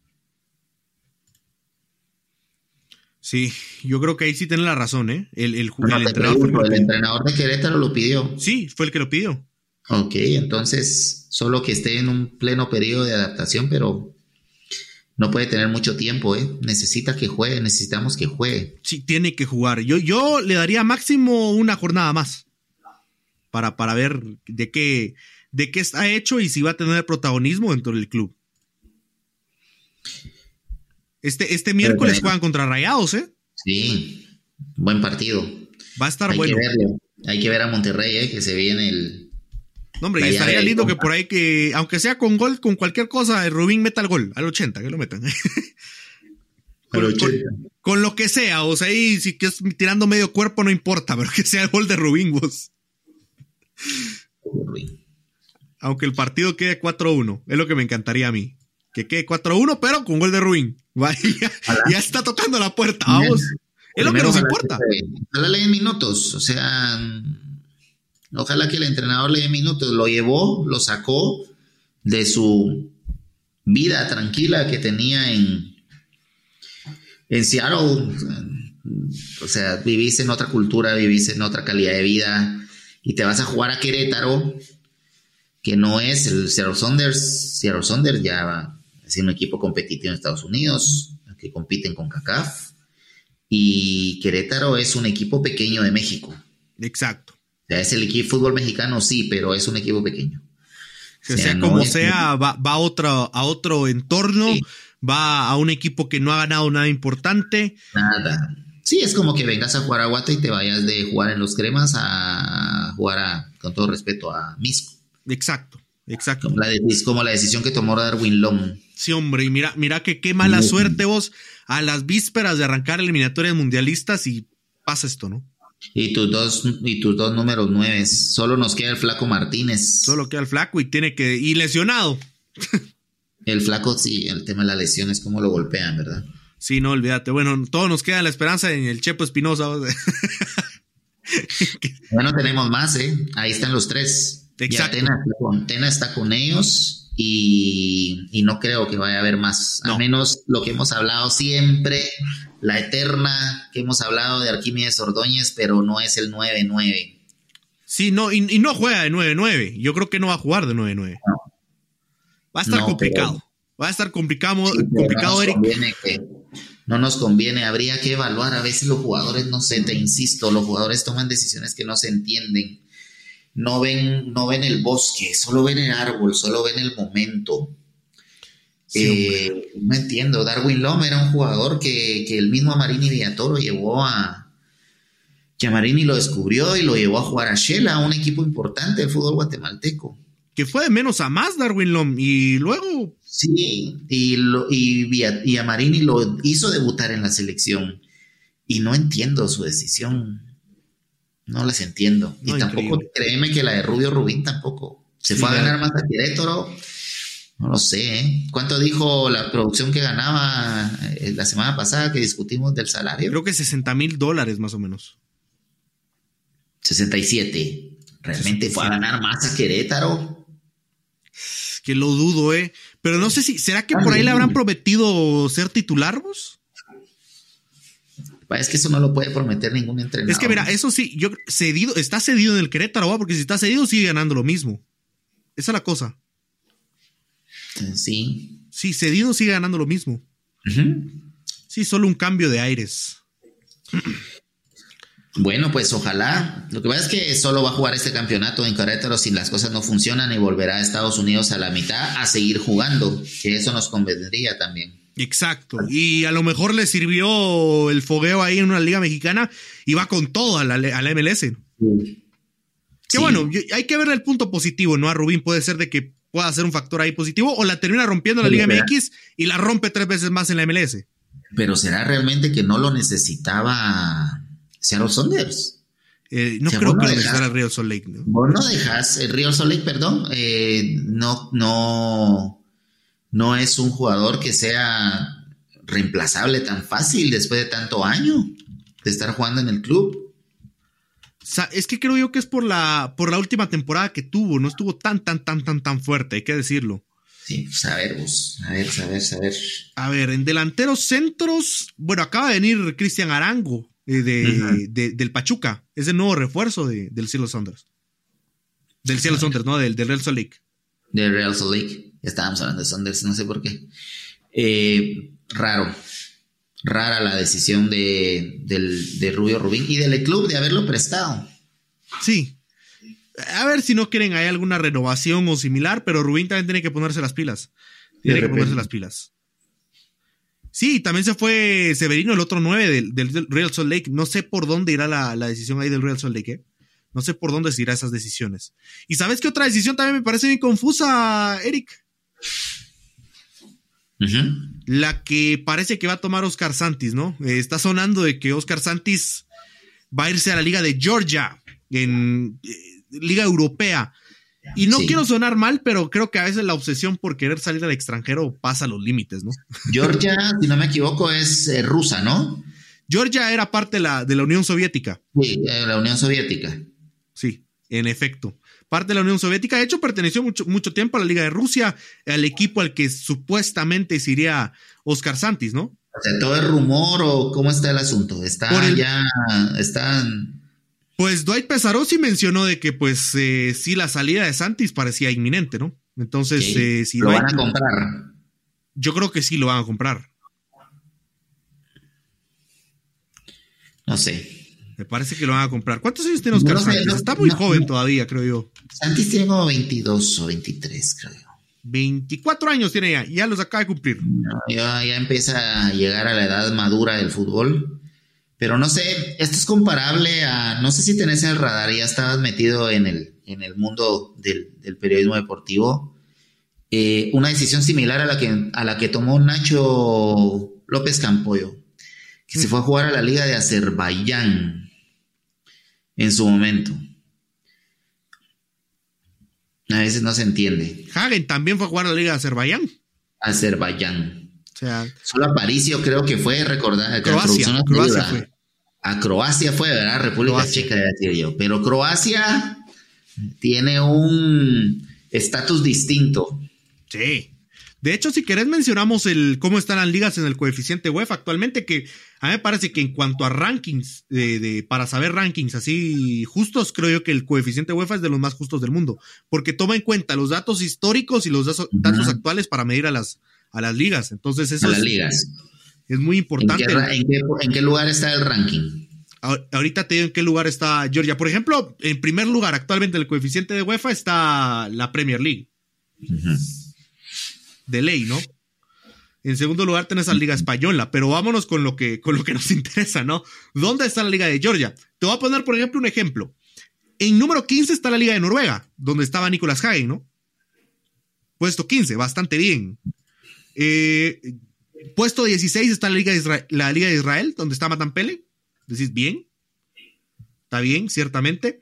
Sí, yo creo que ahí sí tiene la razón, ¿eh? El entrenador de Querétaro lo pidió. Sí, fue el que lo pidió. Ok, entonces solo que esté en un pleno periodo de adaptación, pero no puede tener mucho tiempo, ¿eh? Necesita que juegue, necesitamos que juegue. Sí, tiene que jugar. Yo le daría máximo una jornada más para ver de qué está hecho y si va a tener protagonismo dentro del club. Este miércoles juegan contra Rayados, ¿eh? Sí, buen partido. Va a estar bueno. Hay que ver a Monterrey, que se viene el... No, hombre, y estaría lindo que por ahí, que aunque sea con gol, con cualquier cosa, el Rubín meta el gol, al 80, que lo metan. Con lo que sea, o sea, ahí si que es tirando medio cuerpo no importa, pero que sea el gol de Rubín, vos. Aunque el partido quede 4-1, es lo que me encantaría a mí. que quede 4-1, pero con gol de Rubín. Ya está tocando la puerta, vamos. Es lo que nos importa. Ojalá le den minutos, o sea, ojalá que el entrenador le dé minutos. Lo llevó, lo sacó de su vida tranquila que tenía en Seattle. O sea, vivís en otra cultura, vivís en otra calidad de vida y te vas a jugar a Querétaro, que no es el Seattle Sounders. Seattle Sounders ya va a ser un equipo competitivo en Estados Unidos, que compiten con CONCACAF, y Querétaro es un equipo pequeño de México. Exacto. O sea, es el equipo de fútbol mexicano, sí, pero es un equipo pequeño. O sea, como sea, va a otro entorno, sí. Va a un equipo que no ha ganado nada importante. Nada. Sí, es como que vengas a jugar a Guata y te vayas de jugar en los Cremas a jugar con todo respeto, a Misco. Exacto. Como la decisión que tomó Darwin Lom. Sí, hombre, y mira que qué mala suerte vos a las vísperas de arrancar eliminatorias mundialistas y pasa esto, ¿no? Y tus dos números 9, solo nos queda el Flaco Martínez. Solo queda el Flaco y lesionado. El Flaco, sí, el tema de las lesiones, cómo lo golpean, ¿verdad? Sí, no, olvídate. Bueno, todo nos queda la esperanza en el Chepo Espinosa. Bueno, tenemos más, Ahí están los 3. Exacto. Tena está con ellos y no creo que vaya a haber más. No. Al menos lo que hemos hablado siempre, la eterna que hemos hablado de Arquímedes Ordóñez, pero no es el 9-9. Sí, no, y no juega de 9-9. Yo creo que no va a jugar de 9-9. No. Va a estar complicado. Pero, va a estar complicado, Eric. No nos conviene. Habría que evaluar. A veces los jugadores, no sé, te insisto, los jugadores toman decisiones que no se entienden. No ven el bosque, solo ven el árbol, solo ven el momento. Sí, no entiendo. Darwin Lom era un jugador que el mismo Amarini Villatoro llevó que Amarini lo descubrió y lo llevó a jugar a Shela, un equipo importante del fútbol guatemalteco. Que fue de menos a más Darwin Lom y luego... Sí, y Amarini lo hizo debutar en la selección y no entiendo su decisión. No las entiendo. No, y tampoco, créeme que la de Rubio Rubín tampoco. Se fue a ganar más a Querétaro. No lo sé, ¿Cuánto dijo la producción que ganaba la semana pasada que discutimos del salario? Creo que $60,000 más o menos. 67. ¿Realmente 67. Fue a ganar más a Querétaro? Que lo dudo, Pero no sé si, ¿será que por ahí le habrán prometido ser titular, vos? Es que eso no lo puede prometer ningún entrenador. Es que mira, eso sí, está cedido en el Querétaro, porque si está cedido sigue ganando lo mismo. Esa es la cosa. Sí. Sí, cedido sigue ganando lo mismo. Uh-huh. Sí, solo un cambio de aires. Bueno, pues ojalá. Lo que pasa es que solo va a jugar este campeonato en Querétaro si las cosas no funcionan y volverá a Estados Unidos a la mitad a seguir jugando, que eso nos convendría también. Exacto, y a lo mejor le sirvió el fogueo ahí en una liga mexicana y va con todo a la MLS. Sí. Que bueno, hay que verle el punto positivo, ¿no? A Rubín puede ser de que pueda ser un factor ahí positivo o la termina rompiendo en la Liga MX y la rompe 3 veces más en la MLS. Pero ¿será realmente que no lo necesitaba Seattle Sounders? No creo que lo necesitara el Real Salt Lake, ¿no? Vos no dejas el Real Salt Lake, perdón, no es un jugador que sea reemplazable tan fácil después de tanto año de estar jugando en el club. O sea, es que creo yo que es por la última temporada que tuvo, no estuvo tan fuerte, hay que decirlo. Sí, pues a ver. A ver, en delanteros centros, bueno, acaba de venir Cristian Arango del Pachuca, es el nuevo refuerzo del Seattle Sounders. Del Seattle Sounders, ¿no? Del Real Salt Lake. Del Real Salt Lake. Estábamos hablando de Sounders, no sé por qué. Rara la decisión de Rubio Rubín y del club de haberlo prestado. Sí. A ver si no quieren hay alguna renovación o similar, pero Rubín también tiene que ponerse las pilas. Sí, también se fue Severino, el otro 9 del Real Salt Lake. No sé por dónde irá la decisión ahí del Real Salt Lake, No sé por dónde se irá esas decisiones. ¿Y sabes qué otra decisión también me parece bien confusa, Eric? Uh-huh. La que parece que va a tomar Oscar Santis, ¿no? Está sonando de que Oscar Santis va a irse a la Liga de Georgia, en Liga Europea. Y no Sí. quiero sonar mal, pero creo que a veces la obsesión por querer salir al extranjero pasa los límites, ¿no? Georgia, si no me equivoco, es rusa, ¿no? Georgia era parte de la Unión Soviética. Sí, la Unión Soviética. Sí, en efecto. Parte de la Unión Soviética. De hecho, perteneció mucho tiempo a la Liga de Rusia, al equipo al que supuestamente se iría Oscar Santis, ¿no? O sea, ¿todo es rumor o cómo está el asunto? Pues Dwight Pesarossi mencionó de que, pues, sí, la salida de Santis parecía inminente, ¿no? Entonces, Okay. si ¿Lo Dwight, van a comprar? yo creo que sí lo van a comprar. No sé. Me parece que lo van a comprar. ¿Cuántos años tiene Oscar No sé, Santis? no, Está muy no, joven no. todavía, creo yo. Santis tiene como 22 o 23, creo yo. 24 años tiene ya los acaba de cumplir. No, ya empieza a llegar a la edad madura del fútbol. Pero no sé, esto es comparable a, no sé si tenés en el radar, ya estabas metido en el mundo del periodismo deportivo. Una decisión similar a la que tomó Nacho López Campoyo, que se fue a jugar a la Liga de Azerbaiyán en su momento. A veces no se entiende. Hagen también fue a jugar a la Liga de Azerbaiyán. Azerbaiyán. O sea, solo Aparicio creo que fue, recordar. Croacia fue. A Croacia fue, ¿verdad? República Croacia. Checa, decía yo. Pero Croacia tiene un estatus distinto. Sí. De hecho, si querés mencionamos cómo están las ligas en el coeficiente UEFA actualmente, que a mí me parece que en cuanto a rankings, para saber rankings así justos, creo yo que el coeficiente UEFA es de los más justos del mundo, porque toma en cuenta los datos históricos y los datos actuales para medir a las ligas. Entonces eso es muy importante. ¿En qué lugar está el ranking? Ahorita te digo en qué lugar está Georgia. Por ejemplo, en primer lugar actualmente en el coeficiente de UEFA está la Premier League. Uh-huh. De ley, ¿no? En segundo lugar tenés a la Liga Española, pero vámonos con lo que nos interesa, ¿no? ¿Dónde está la Liga de Georgia? Te voy a poner, por ejemplo, un ejemplo. En número 15 está la Liga de Noruega, donde estaba Nicolas Hagen, ¿no? Puesto 15, bastante bien. Puesto 16 está la Liga de Israel, donde está Matan Pele. Decís, bien. Está bien, ciertamente.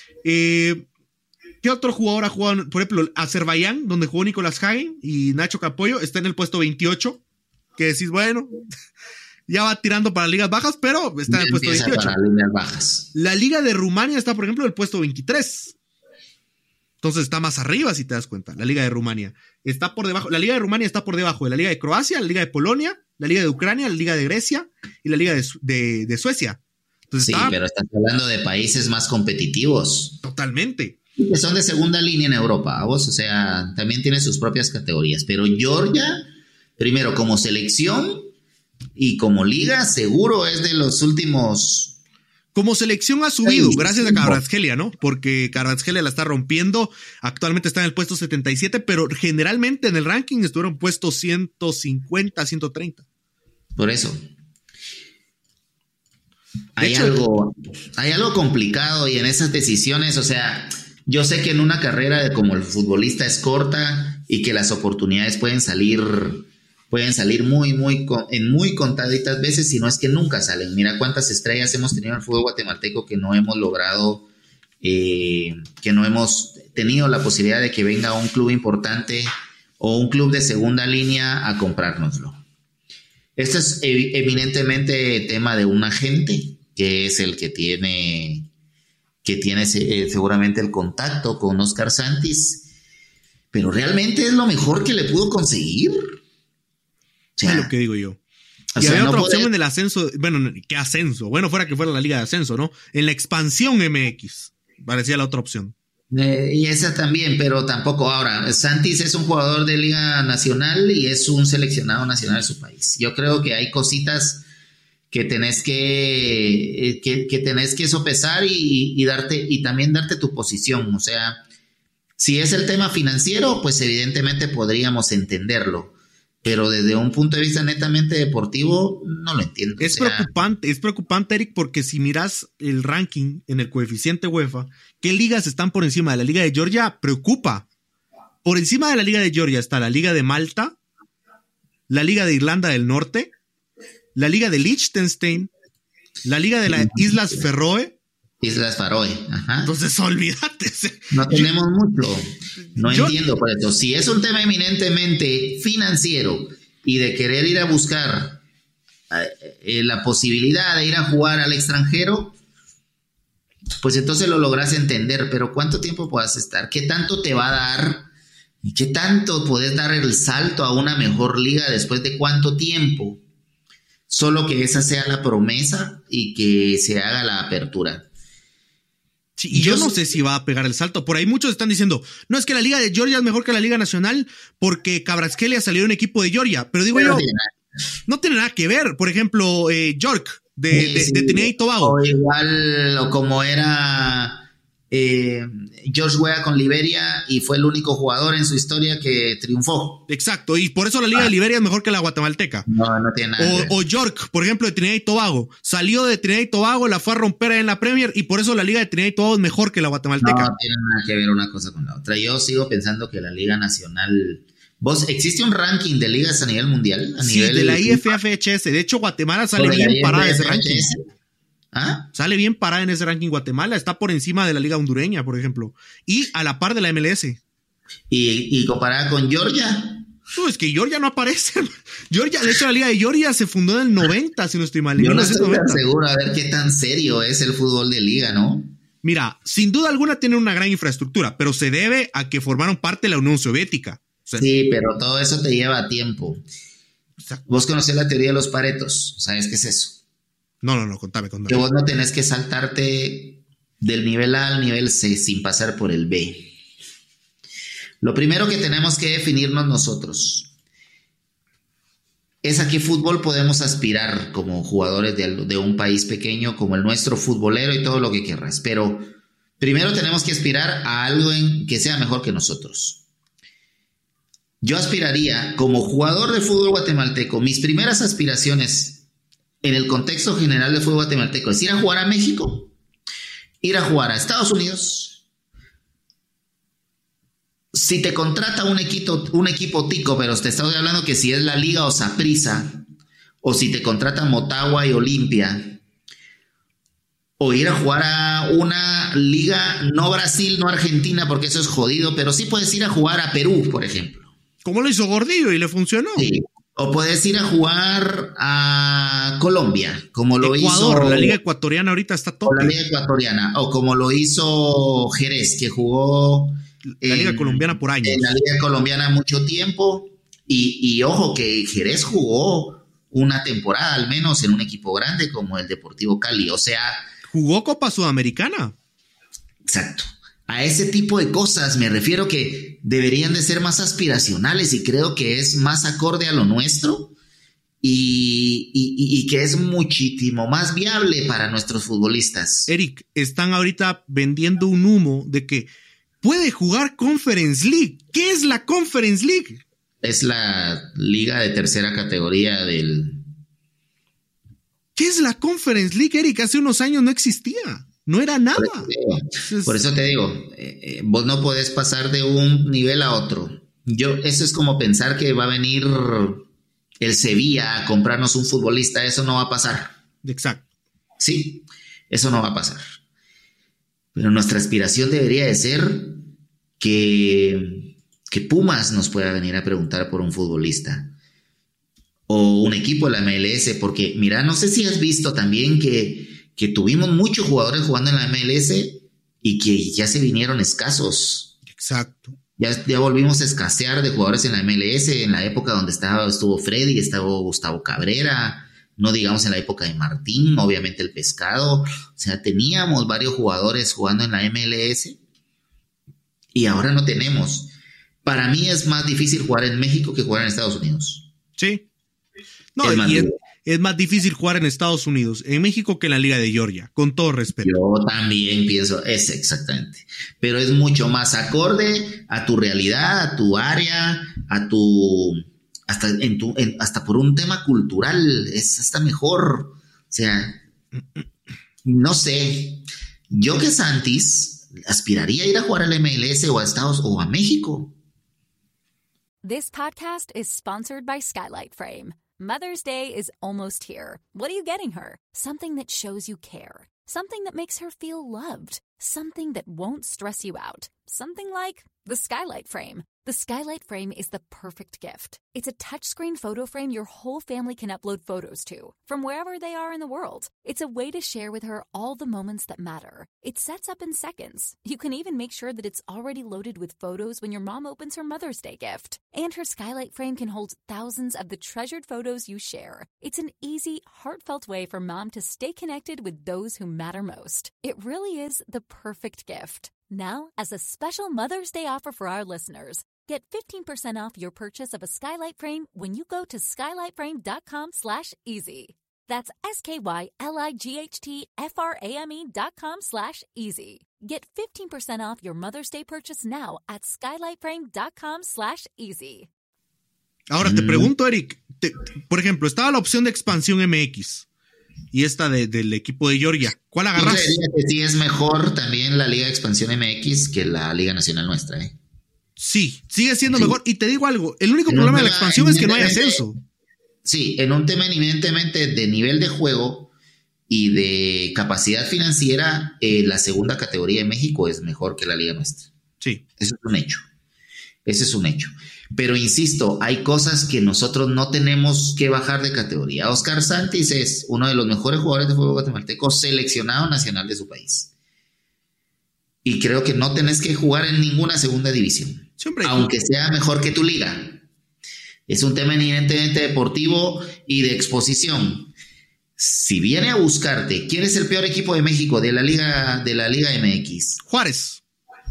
¿Qué otro jugador ha jugado? Por ejemplo, Azerbaiyán, donde jugó Nicolas Hagen y Nacho Campoyo, está en el puesto 28. Que decís, bueno, ya va tirando para ligas bajas, pero está en el puesto 28. Para ligas bajas. La Liga de Rumania está, por ejemplo, en el puesto 23. Entonces está más arriba, si te das cuenta. La Liga de Rumania está por debajo. La Liga de Rumania está por debajo de la Liga de Croacia, la Liga de Polonia, la Liga de Ucrania, la Liga de Grecia y la Liga de Suecia. Entonces sí, pero estás hablando de países más competitivos. Totalmente. Que son de segunda línea en Europa, vos, o sea, también tiene sus propias categorías. Pero Georgia, primero como selección y como liga, seguro es de los últimos. Como selección ha subido, gracias a Kvaratskhelia, ¿no? Porque Kvaratskhelia la está rompiendo. Actualmente está en el puesto 77, pero generalmente en el ranking estuvieron puestos 150, 130. Por eso. Hay algo complicado y en esas decisiones, o sea, yo sé que en una carrera como el futbolista es corta y que las oportunidades pueden salir muy contaditas veces, si no es que nunca salen. Mira cuántas estrellas hemos tenido en el fútbol guatemalteco que no hemos logrado, que no hemos tenido la posibilidad de que venga un club importante o un club de segunda línea a comprárnoslo. Esto es eminentemente tema de un agente, que es el que tiene seguramente el contacto con Oscar Santis, pero realmente es lo mejor que le pudo conseguir. O sea, es lo que digo yo. Y había otra opción en el ascenso. Bueno, ¿qué ascenso? Bueno, fuera que fuera la Liga de Ascenso, ¿no? En la expansión MX parecía la otra opción. Y esa también, pero tampoco. Ahora, Santis es un jugador de Liga Nacional y es un seleccionado nacional de su país. Yo creo que hay cositas que tenés que sopesar y también darte tu posición. O sea, si es el tema financiero, pues evidentemente podríamos entenderlo. Pero desde un punto de vista netamente deportivo, no lo entiendo. Es preocupante, Eric, porque si miras el ranking en el coeficiente UEFA, ¿qué ligas están por encima de la Liga de Georgia? Preocupa. Por encima de la Liga de Georgia está la Liga de Malta, la Liga de Irlanda del Norte, la Liga de Liechtenstein, la Liga de las Islas Feroe Islas Faroe. Ajá. Entonces, olvídate. No tenemos mucho. No entiendo por eso. Si es un tema eminentemente financiero y de querer ir a buscar la posibilidad de ir a jugar al extranjero, pues entonces lo logras entender. Pero ¿cuánto tiempo puedas estar? ¿Qué tanto te va a dar? ¿Y qué tanto puedes dar el salto a una mejor liga después de cuánto tiempo? Solo que esa sea la promesa y que se haga la apertura. Sí, y yo no sé si va a pegar el salto. Por ahí muchos están diciendo, no, es que la Liga de Georgia es mejor que la Liga Nacional porque Kvaratskhelia salió de un equipo de Georgia. Pero digo yo, no tiene nada que ver. Por ejemplo, York de Trinidad y Tobago. O igual, o como era George Weah con Liberia y fue el único jugador en su historia que triunfó. Exacto, y por eso la Liga de Liberia es mejor que la guatemalteca. No tiene nada. O York, por ejemplo, de Trinidad y Tobago. Salió de Trinidad y Tobago, la fue a romper en la Premier y por eso la Liga de Trinidad y Tobago es mejor que la guatemalteca. No tiene nada que ver una cosa con la otra. Yo sigo pensando que la Liga Nacional... ¿Existe un ranking de ligas a nivel mundial? Sí, de la IFFHS. De hecho, Guatemala sale bien parada en ese ranking. ¿Ah? Sale bien parada en ese ranking Guatemala. Está por encima de la Liga Hondureña, por ejemplo. Y a la par de la MLS. ¿Y comparada con Georgia? No, es que Georgia no aparece. Georgia, de hecho, la Liga de Georgia se fundó en el 90, si no estoy mal. Yo no estoy tan seguro a ver qué tan serio es el fútbol de liga, ¿no? Mira, sin duda alguna tiene una gran infraestructura, pero se debe a que formaron parte de la Unión Soviética. O sea, sí, pero todo eso te lleva tiempo. Exacto. ¿Vos conocés la teoría de los Paretos? ¿Sabes qué es eso? No, contame. Que vos no tenés que saltarte del nivel A al nivel C sin pasar por el B. Lo primero que tenemos que definirnos nosotros es a qué fútbol podemos aspirar como jugadores de un país pequeño como el nuestro, futbolero y todo lo que querrás. Pero primero tenemos que aspirar a algo en que sea mejor que nosotros. Yo aspiraría, como jugador de fútbol guatemalteco, mis primeras aspiraciones en el contexto general del fútbol guatemalteco es ir a jugar a México, ir a jugar a Estados Unidos. Si te contrata un equipo tico, pero te estoy hablando que si es la Liga o Saprissa, o si te contratan Motagua y Olimpia, o ir a jugar a una liga, no Brasil, no Argentina, porque eso es jodido, pero sí puedes ir a jugar a Perú, por ejemplo. Como lo hizo Gordillo y le funcionó. Sí. O puedes ir a jugar a Colombia, como lo Ecuador, hizo... la Liga Ecuatoriana ahorita está top. La Liga Ecuatoriana, o como lo hizo Jerez, que jugó... La Liga Colombiana por años. En la Liga Colombiana mucho tiempo. Y ojo que Jerez jugó una temporada al menos en un equipo grande como el Deportivo Cali. O sea... Jugó Copa Sudamericana. Exacto. A ese tipo de cosas me refiero que deberían de ser más aspiracionales y creo que es más acorde a lo nuestro y que es muchísimo más viable para nuestros futbolistas. Eric, están ahorita vendiendo un humo de que puede jugar Conference League. ¿Qué es la Conference League? Es la liga de tercera categoría del... ¿Qué es la Conference League, Eric? Hace unos años no existía. No era nada. Por eso te digo, vos no podés pasar de un nivel a otro. Eso es como pensar que va a venir el Sevilla a comprarnos un futbolista. Eso no va a pasar. Exacto. Sí, eso no va a pasar. Pero nuestra aspiración debería de ser que Pumas nos pueda venir a preguntar por un futbolista. O un equipo de la MLS. Porque, mira, no sé si has visto también que tuvimos muchos jugadores jugando en la MLS y que ya se vinieron escasos. Exacto. Ya volvimos a escasear de jugadores en la MLS en la época donde estuvo Freddy, estuvo Gustavo Cabrera, no digamos en la época de Martín, obviamente el Pescado. O sea, teníamos varios jugadores jugando en la MLS y ahora no tenemos. Para mí es más difícil jugar en México que jugar en Estados Unidos. Sí. No, es más difícil jugar en Estados Unidos, en México, que en la Liga de Georgia, con todo respeto. Yo también pienso, es exactamente. Pero es mucho más acorde a tu realidad, a tu área, hasta por un tema cultural, es hasta mejor. O sea, no sé. Yo que Santis aspiraría a ir a jugar al MLS o a Estados o a México. This podcast is sponsored by Skylight Frame. Mother's Day is almost here. What are you getting her? Something that shows you care. Something that makes her feel loved. Something that won't stress you out. Something like the Skylight Frame. The Skylight Frame is the perfect gift. It's a touchscreen photo frame your whole family can upload photos to, from wherever they are in the world. It's a way to share with her all the moments that matter. It sets up in seconds. You can even make sure that it's already loaded with photos when your mom opens her Mother's Day gift. And her Skylight Frame can hold thousands of the treasured photos you share. It's an easy, heartfelt way for mom to stay connected with those who matter most. It really is the perfect gift. Now, as a special Mother's Day offer for our listeners, get 15% off your purchase of a Skylight Frame when you go to skylightframe.com/easy. That's SKYLIGHTFRAME.com/easy. Get 15% off your Mother's Day purchase now at skylightframe.com/easy. Ahora te pregunto, Eric, por ejemplo, estaba la opción de expansión MX y esta del equipo de Georgia. ¿Cuál agarras? Yo creería que sí es mejor también la Liga de Expansión MX que la Liga Nacional nuestra, ¿eh? Sí, sigue siendo mejor. Y te digo algo, el único problema de la expansión es que no hay ascenso. Sí, en un tema evidentemente de nivel de juego y de capacidad financiera, la segunda categoría de México es mejor que la Liga nuestra. Sí. Eso es un hecho. Ese es un hecho. Pero insisto, hay cosas que nosotros no tenemos que bajar de categoría. Oscar Santis es uno de los mejores jugadores de fútbol guatemalteco, seleccionado nacional de su país. Y creo que no tenés que jugar en ninguna segunda división, siempre, aunque sea mejor que tu liga. Es un tema eminentemente deportivo y de exposición. Si viene a buscarte, ¿quién es el peor equipo de México de la Liga MX? Juárez.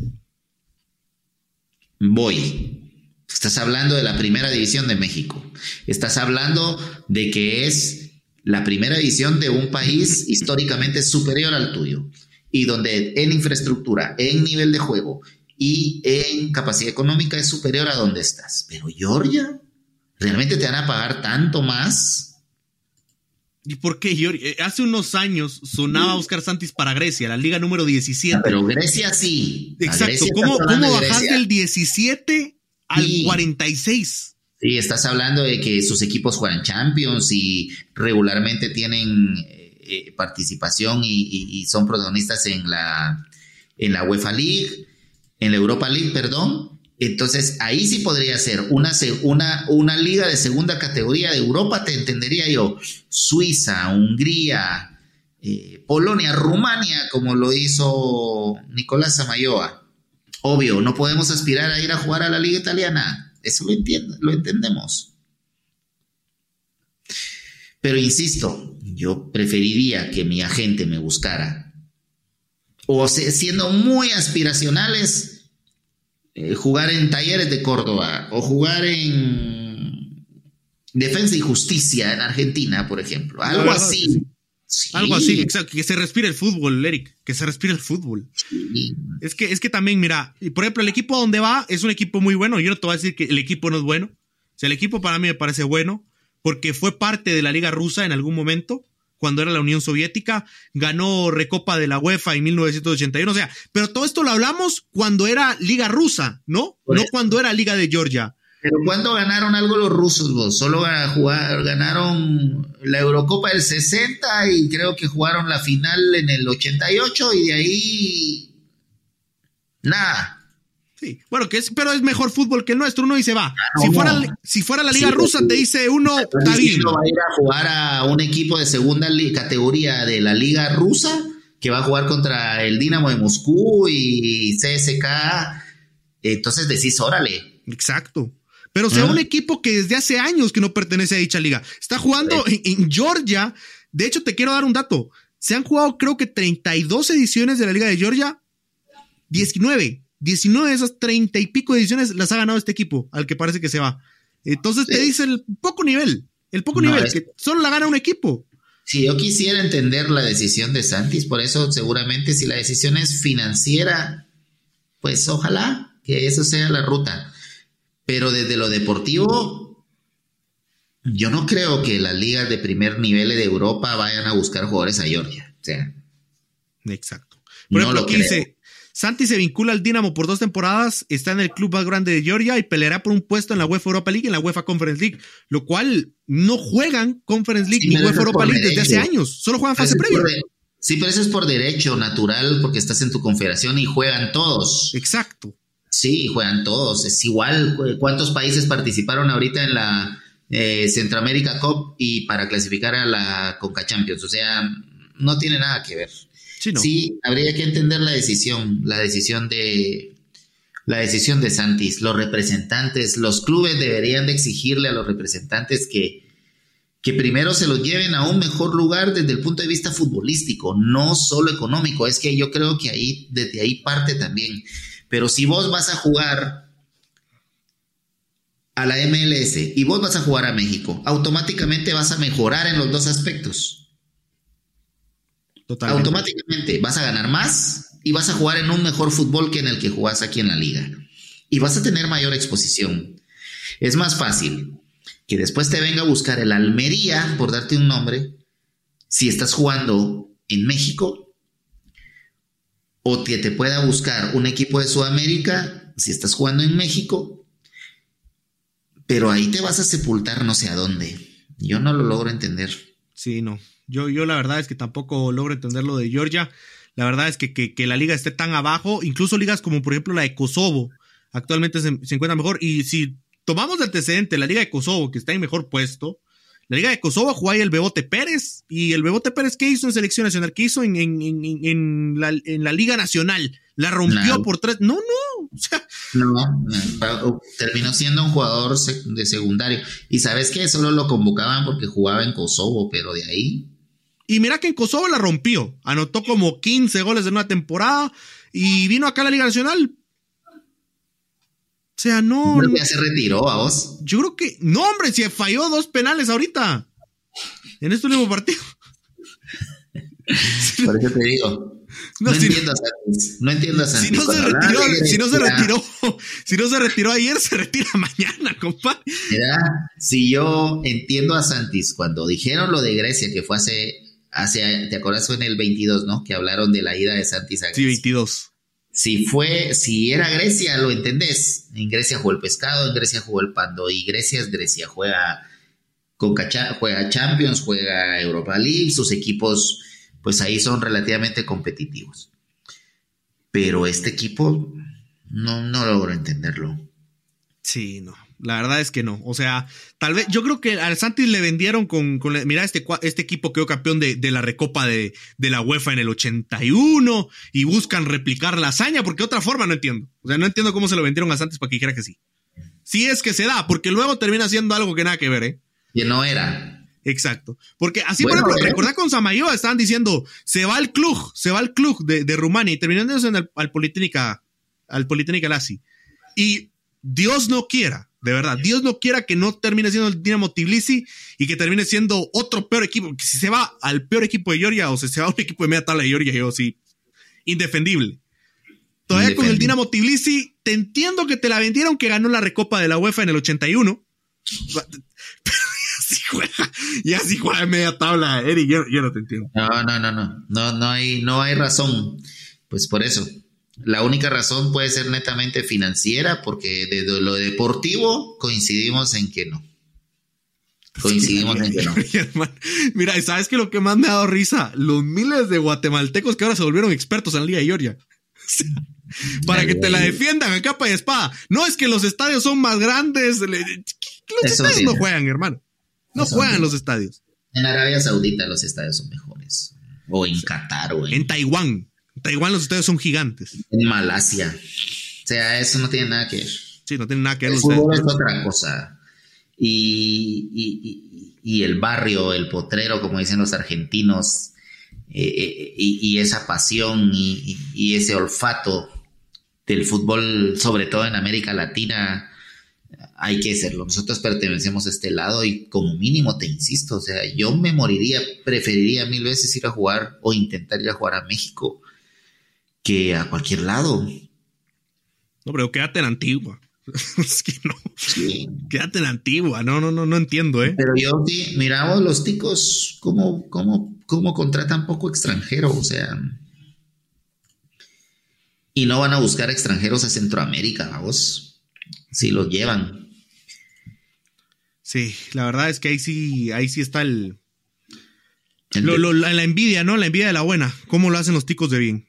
Voy. Estás hablando de la primera división de México. Estás hablando de que es la primera división de un país históricamente superior al tuyo. Y donde en infraestructura, en nivel de juego y en capacidad económica es superior a donde estás. Pero Georgia, ¿realmente te van a pagar tanto más? ¿Y por qué Georgia? Hace unos años sonaba Oscar Santis para Grecia, la liga número 17. Pero Grecia sí. Exacto. Grecia, ¿Cómo bajar del 17 al 46? Sí, estás hablando de que sus equipos juegan Champions y regularmente tienen participación y son protagonistas en la UEFA League, en la Europa League, perdón. Entonces ahí sí podría ser una liga de segunda categoría de Europa, te entendería yo. Suiza, Hungría, Polonia, Rumania, como lo hizo Nicolás Samayoa. Obvio, no podemos aspirar a ir a jugar a la liga italiana, eso lo entendemos. Pero insisto, yo preferiría que mi agente me buscara, o siendo muy aspiracionales, jugar en Talleres de Córdoba o jugar en Defensa y Justicia en Argentina, por ejemplo. Algo así. Sí. Algo así, exacto. Que se respire el fútbol, Eric. Que se respire el fútbol. Sí. Es que también, mira, por ejemplo, el equipo donde va es un equipo muy bueno. Yo no te voy a decir que el equipo no es bueno. O sea, el equipo para mí me parece bueno porque fue parte de la Liga Rusa en algún momento, cuando era la Unión Soviética, ganó Recopa de la UEFA en 1981, o sea, pero todo esto lo hablamos cuando era Liga Rusa, ¿no? No cuando era Liga de Georgia. Pero ¿cuándo ganaron algo los rusos, vos? Solo ganaron la Eurocopa del 60 y creo que jugaron la final en el 88 y de ahí nada. Sí, bueno, pero es mejor fútbol que el nuestro. Uno dice, va, si fuera la Liga Rusa, te dice uno, está bien. No va a ir a jugar a un equipo de segunda categoría de la Liga Rusa que va a jugar contra el Dinamo de Moscú y CSK. Entonces decís, órale. Exacto. Pero sea un equipo que desde hace años que no pertenece a dicha liga. Está jugando en Georgia. De hecho, te quiero dar un dato. Se han jugado creo que 32 ediciones de la Liga de Georgia. 19 de esas 30 y pico ediciones las ha ganado este equipo, al que parece que se va. Entonces te dice el poco nivel, que solo la gana un equipo. Sí, yo quisiera entender la decisión de Santis, por eso seguramente si la decisión es financiera, pues ojalá que eso sea la ruta. Pero desde lo deportivo, yo no creo que las ligas de primer nivel de Europa vayan a buscar jugadores a Georgia. O sea, exacto. Por ejemplo, aquí dice, Santi se vincula al Dinamo por 2 temporadas, está en el club más grande de Georgia y peleará por un puesto en la UEFA Europa League y en la UEFA Conference League, lo cual no juegan Conference League ni UEFA Europa League desde hace años, solo juegan fase previa. Sí, pero eso es por derecho natural, porque estás en tu confederación y juegan todos. Exacto. Sí, juegan todos. Es igual. ¿Cuántos países participaron ahorita en la Centroamérica Cup y para clasificar a la Conca Champions? O sea, no tiene nada que ver. Sí, no. Sí, habría que entender la decisión de Santis. Los representantes, los clubes deberían de exigirle a los representantes que primero se los lleven a un mejor lugar desde el punto de vista futbolístico, no solo económico. Es que yo creo que desde ahí parte también. Pero si vos vas a jugar a la MLS y vos vas a jugar a México, automáticamente vas a mejorar en los dos aspectos. Totalmente. Automáticamente vas a ganar más y vas a jugar en un mejor fútbol que en el que jugás aquí en la liga. Y vas a tener mayor exposición. Es más fácil que después te venga a buscar el Almería, por darte un nombre, si estás jugando en México, o que te pueda buscar un equipo de Sudamérica, si estás jugando en México, pero ahí te vas a sepultar no sé a dónde. Yo no lo logro entender. Sí, no. Yo la verdad es que tampoco logro entender lo de Georgia. La verdad es que la liga esté tan abajo, incluso ligas como por ejemplo la de Kosovo, actualmente se encuentra mejor. Y si tomamos de antecedente la liga de Kosovo, que está en mejor puesto, la liga de Kosovo jugó ahí el Bebote Pérez. ¿Y el Bebote Pérez qué hizo en selección nacional? ¿Qué hizo en la liga nacional? La rompió por 3. No. O sea, no, terminó siendo un jugador de secundario. Y ¿sabes qué? Solo lo convocaban porque jugaba en Kosovo, pero de ahí... Y mira que en Kosovo la rompió. Anotó como 15 goles en una temporada y vino acá a la Liga Nacional. O sea, no... Creo que ya se retiró, ¿a vos? Yo creo que... No, hombre, si falló 2 penales ahorita. En este último partido. Por eso te digo. No entiendo a Santis. Si no se retiró ayer, se retira mañana, compadre. Mira, si yo entiendo a Santis, cuando dijeron lo de Grecia, que fue hace ¿te acuerdas? Fue en el 22, ¿no? Que hablaron de la ida de Santis a Grecia. Sí, 22. Si era Grecia, lo entendés. En Grecia jugó el Pescado, en Grecia jugó el Pando, y Grecia es Grecia, juega Champions, juega Europa League, sus equipos pues ahí son relativamente competitivos. Pero este equipo no logro entenderlo. Sí, no. La verdad es que no. O sea, tal vez, yo creo que al Santis le vendieron mira, este equipo quedó campeón de la Recopa de la UEFA en el 81 y buscan replicar la hazaña, porque de otra forma no entiendo. O sea, no entiendo cómo se lo vendieron a Santis para que dijera que sí. Si es que se da, porque luego termina siendo algo que nada que ver, ¿eh? Que no era. Exacto. Porque así, bueno, por ejemplo, recordá con Samayoa estaban diciendo, se va al club de Rumania y terminando al Politécnica Lasi. Y Dios no quiera, de verdad, Dios no quiera que no termine siendo el Dinamo Tbilisi y que termine siendo otro peor equipo. Que si se va al peor equipo de Georgia o se va a un equipo de media tabla de Georgia, yo sí, indefendible. Todavía con el Dinamo Tbilisi, te entiendo que te la vendieron que ganó la Recopa de la UEFA en el 81. Y así juega en media tabla, Eric, yo no te entiendo. No hay razón. Pues por eso. La única razón puede ser netamente financiera, porque de lo deportivo coincidimos en que no. Mira, ¿sabes qué? Lo que más me ha dado risa, los miles de guatemaltecos que ahora se volvieron expertos en la Liga de Georgia. Para que te la defiendan a capa y espada. No es que los estadios son más grandes. Los estadios no juegan, hermano. No juegan los estadios. En Arabia Saudita los estadios son mejores. O en Qatar. En Taiwán. En Taiwán los estadios son gigantes. En Malasia. O sea, eso no tiene nada que ver. Sí, no tiene nada que ver. El fútbol es otra cosa. Y el barrio, el potrero, como dicen los argentinos, y esa pasión y ese olfato del fútbol, sobre todo en América Latina, hay que serlo. Nosotros pertenecemos a este lado y como mínimo te insisto, o sea, yo me preferiría 1000 veces ir a jugar o intentar ir a jugar a México que a cualquier lado. No, pero quédate en Antigua. Es que no. Sí. Quédate en Antigua. No entiendo, ¿eh? Pero yo sí, miramos los ticos cómo contratan poco extranjero, o sea. Y no van a buscar extranjeros a Centroamérica, vamos. Sí los llevan. Sí, la verdad es que ahí sí está el La envidia, ¿no? La envidia de la buena. ¿Cómo lo hacen los ticos de bien?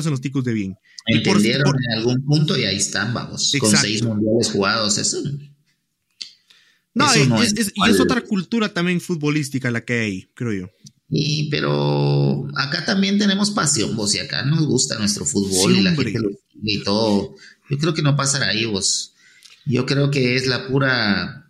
Entendieron en algún punto y ahí están, vamos. Exacto. Con 6 mundiales jugados, eso. No, es otra cultura también futbolística la que hay, creo yo. Pero acá también tenemos pasión, vos, y acá nos gusta nuestro fútbol, sí, y la gente lo sigue y todo. Yo creo que no pasará ahí, vos. Yo creo que es la pura,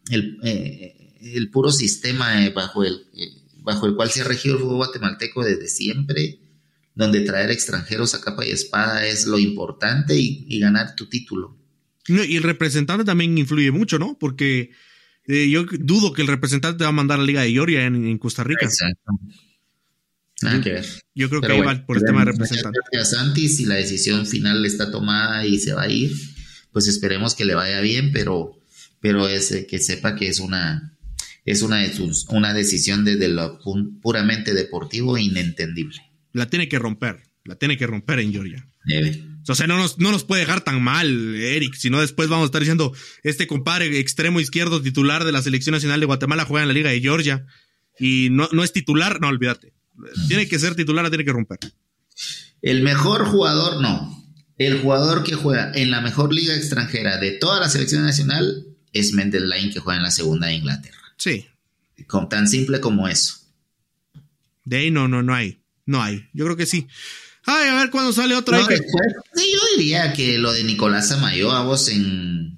el puro sistema bajo el cual se ha regido el fútbol guatemalteco desde siempre, donde traer extranjeros a capa y espada es lo importante y ganar tu título. Y el representante también influye mucho, ¿no? Porque yo dudo que el representante te va a mandar a la Liga de Georgia en Costa Rica. Exacto. Nada que ver. Yo creo que ahí va por el tema de representante. A Santis, si la decisión final está tomada y se va a ir, pues esperemos que le vaya bien, pero que sepa que es una decisión desde lo puramente deportivo inentendible. La tiene que romper en Georgia. Debe. O sea, no nos puede dejar tan mal, Eric, si no después vamos a estar diciendo, este compadre extremo izquierdo titular de la Selección Nacional de Guatemala juega en la Liga de Georgia y no es titular, no, olvídate. Tiene que ser titular, la tiene que romper. El mejor jugador, no. El jugador que juega en la mejor liga extranjera de toda la Selección Nacional es Mendel-Laing, que juega en la segunda de Inglaterra. Sí. Tan simple como eso. De ahí no hay. Yo creo que sí. Ay, a ver cuándo sale otro. Sí, yo diría que lo de Nicolás Amayo, a vos en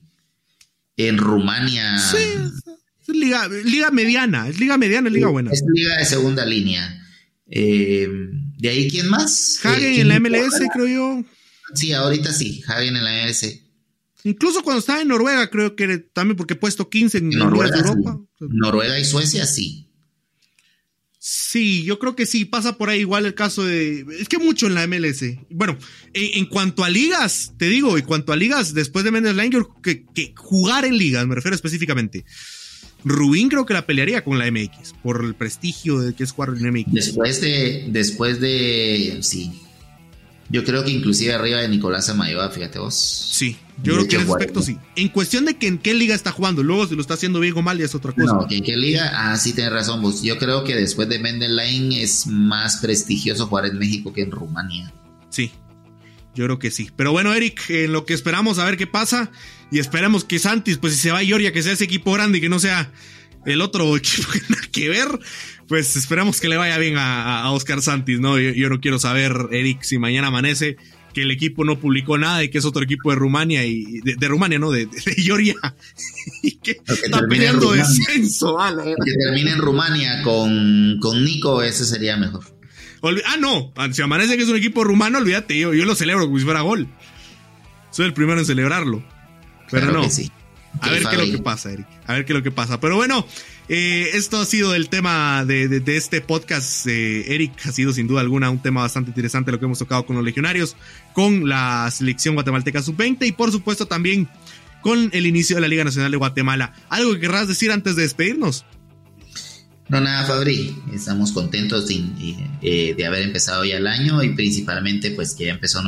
Rumania. Sí, es liga mediana, es liga buena. Es liga de segunda línea. De ahí, ¿quién más? Hagen en la MLS, creo yo. Sí, ahorita sí, Hagen en la MLS. Incluso cuando estaba en Noruega, creo que también, porque he puesto 15 en Noruega, de Europa. Sí. Noruega y Suecia, sí. Sí, yo creo que sí, pasa por ahí igual el caso de... Es que mucho en la MLS. Bueno, en cuanto a ligas, te digo, después de Mendel-Laing, que jugar en ligas, me refiero específicamente. Rubín creo que la pelearía con la MX, por el prestigio de que es jugar en MX. Después de sí. Yo creo que inclusive arriba de Nicolás Amayoa, fíjate vos. Sí, yo creo que en ese aspecto sí. En cuestión de que en qué liga está jugando, luego si lo está haciendo bien o mal ya es otra cosa. No, ¿en qué liga? Sí tienes razón vos. Yo creo que después de Mendel-Laing es más prestigioso jugar en México que en Rumania. Sí, yo creo que sí. Pero bueno, Eric, en lo que esperamos a ver qué pasa, y esperamos que Santis, pues si se va a Georgia, que sea ese equipo grande y que no sea el otro equipo que nada que ver, pues esperamos que le vaya bien a Oscar Santis, ¿no? Yo no quiero saber, Eric, si mañana amanece que el equipo no publicó nada y que es otro equipo de Rumania y de Rumania, ¿no? De Georgia y que está peleando descenso, ¿vale? Que termine en Rumania con Nico, ese sería mejor. No, si amanece que es un equipo rumano, olvídate, yo lo celebro como si fuera gol. Soy el primero en celebrarlo. Pero claro no. Que sí. A ver qué es lo que pasa, Eric. A ver qué es lo que pasa. Pero bueno, esto ha sido el tema de este podcast. Eric, ha sido sin duda alguna un tema bastante interesante lo que hemos tocado con los legionarios, con la selección guatemalteca sub-20 y por supuesto también con el inicio de la Liga Nacional de Guatemala. ¿Algo que querrás decir antes de despedirnos? No, nada, Fabri. Estamos contentos de haber empezado ya el año y principalmente pues que ya empezó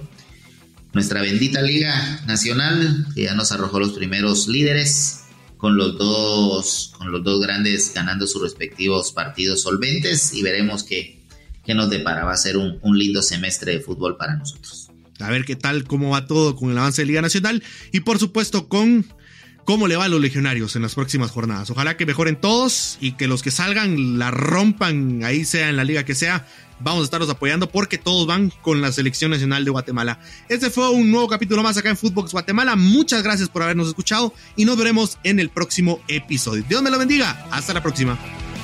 nuestra bendita Liga Nacional, que ya nos arrojó los primeros líderes, con los dos grandes ganando sus respectivos partidos solventes, y veremos qué nos depara. Va a ser un lindo semestre de fútbol para nosotros. A ver qué tal, cómo va todo con el avance de Liga Nacional y por supuesto con cómo le va a los legionarios en las próximas jornadas. Ojalá que mejoren todos y que los que salgan la rompan, ahí sea en la liga que sea. Vamos a estarlos apoyando porque todos van con la Selección Nacional de Guatemala. Este fue un nuevo capítulo más acá en Footbox Guatemala. Muchas gracias por habernos escuchado y nos veremos en el próximo episodio. Dios me lo bendiga. Hasta la próxima.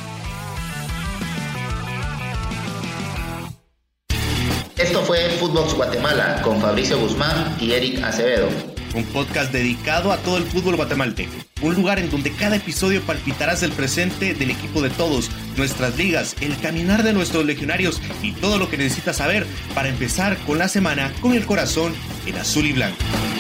Esto fue Footbox Guatemala con Fabricio Guzmán y Eric Acevedo. Un podcast dedicado a todo el fútbol guatemalteco. Un lugar en donde cada episodio palpitarás el presente del equipo de todos, nuestras ligas, el caminar de nuestros legionarios y todo lo que necesitas saber para empezar con la semana con el corazón en azul y blanco.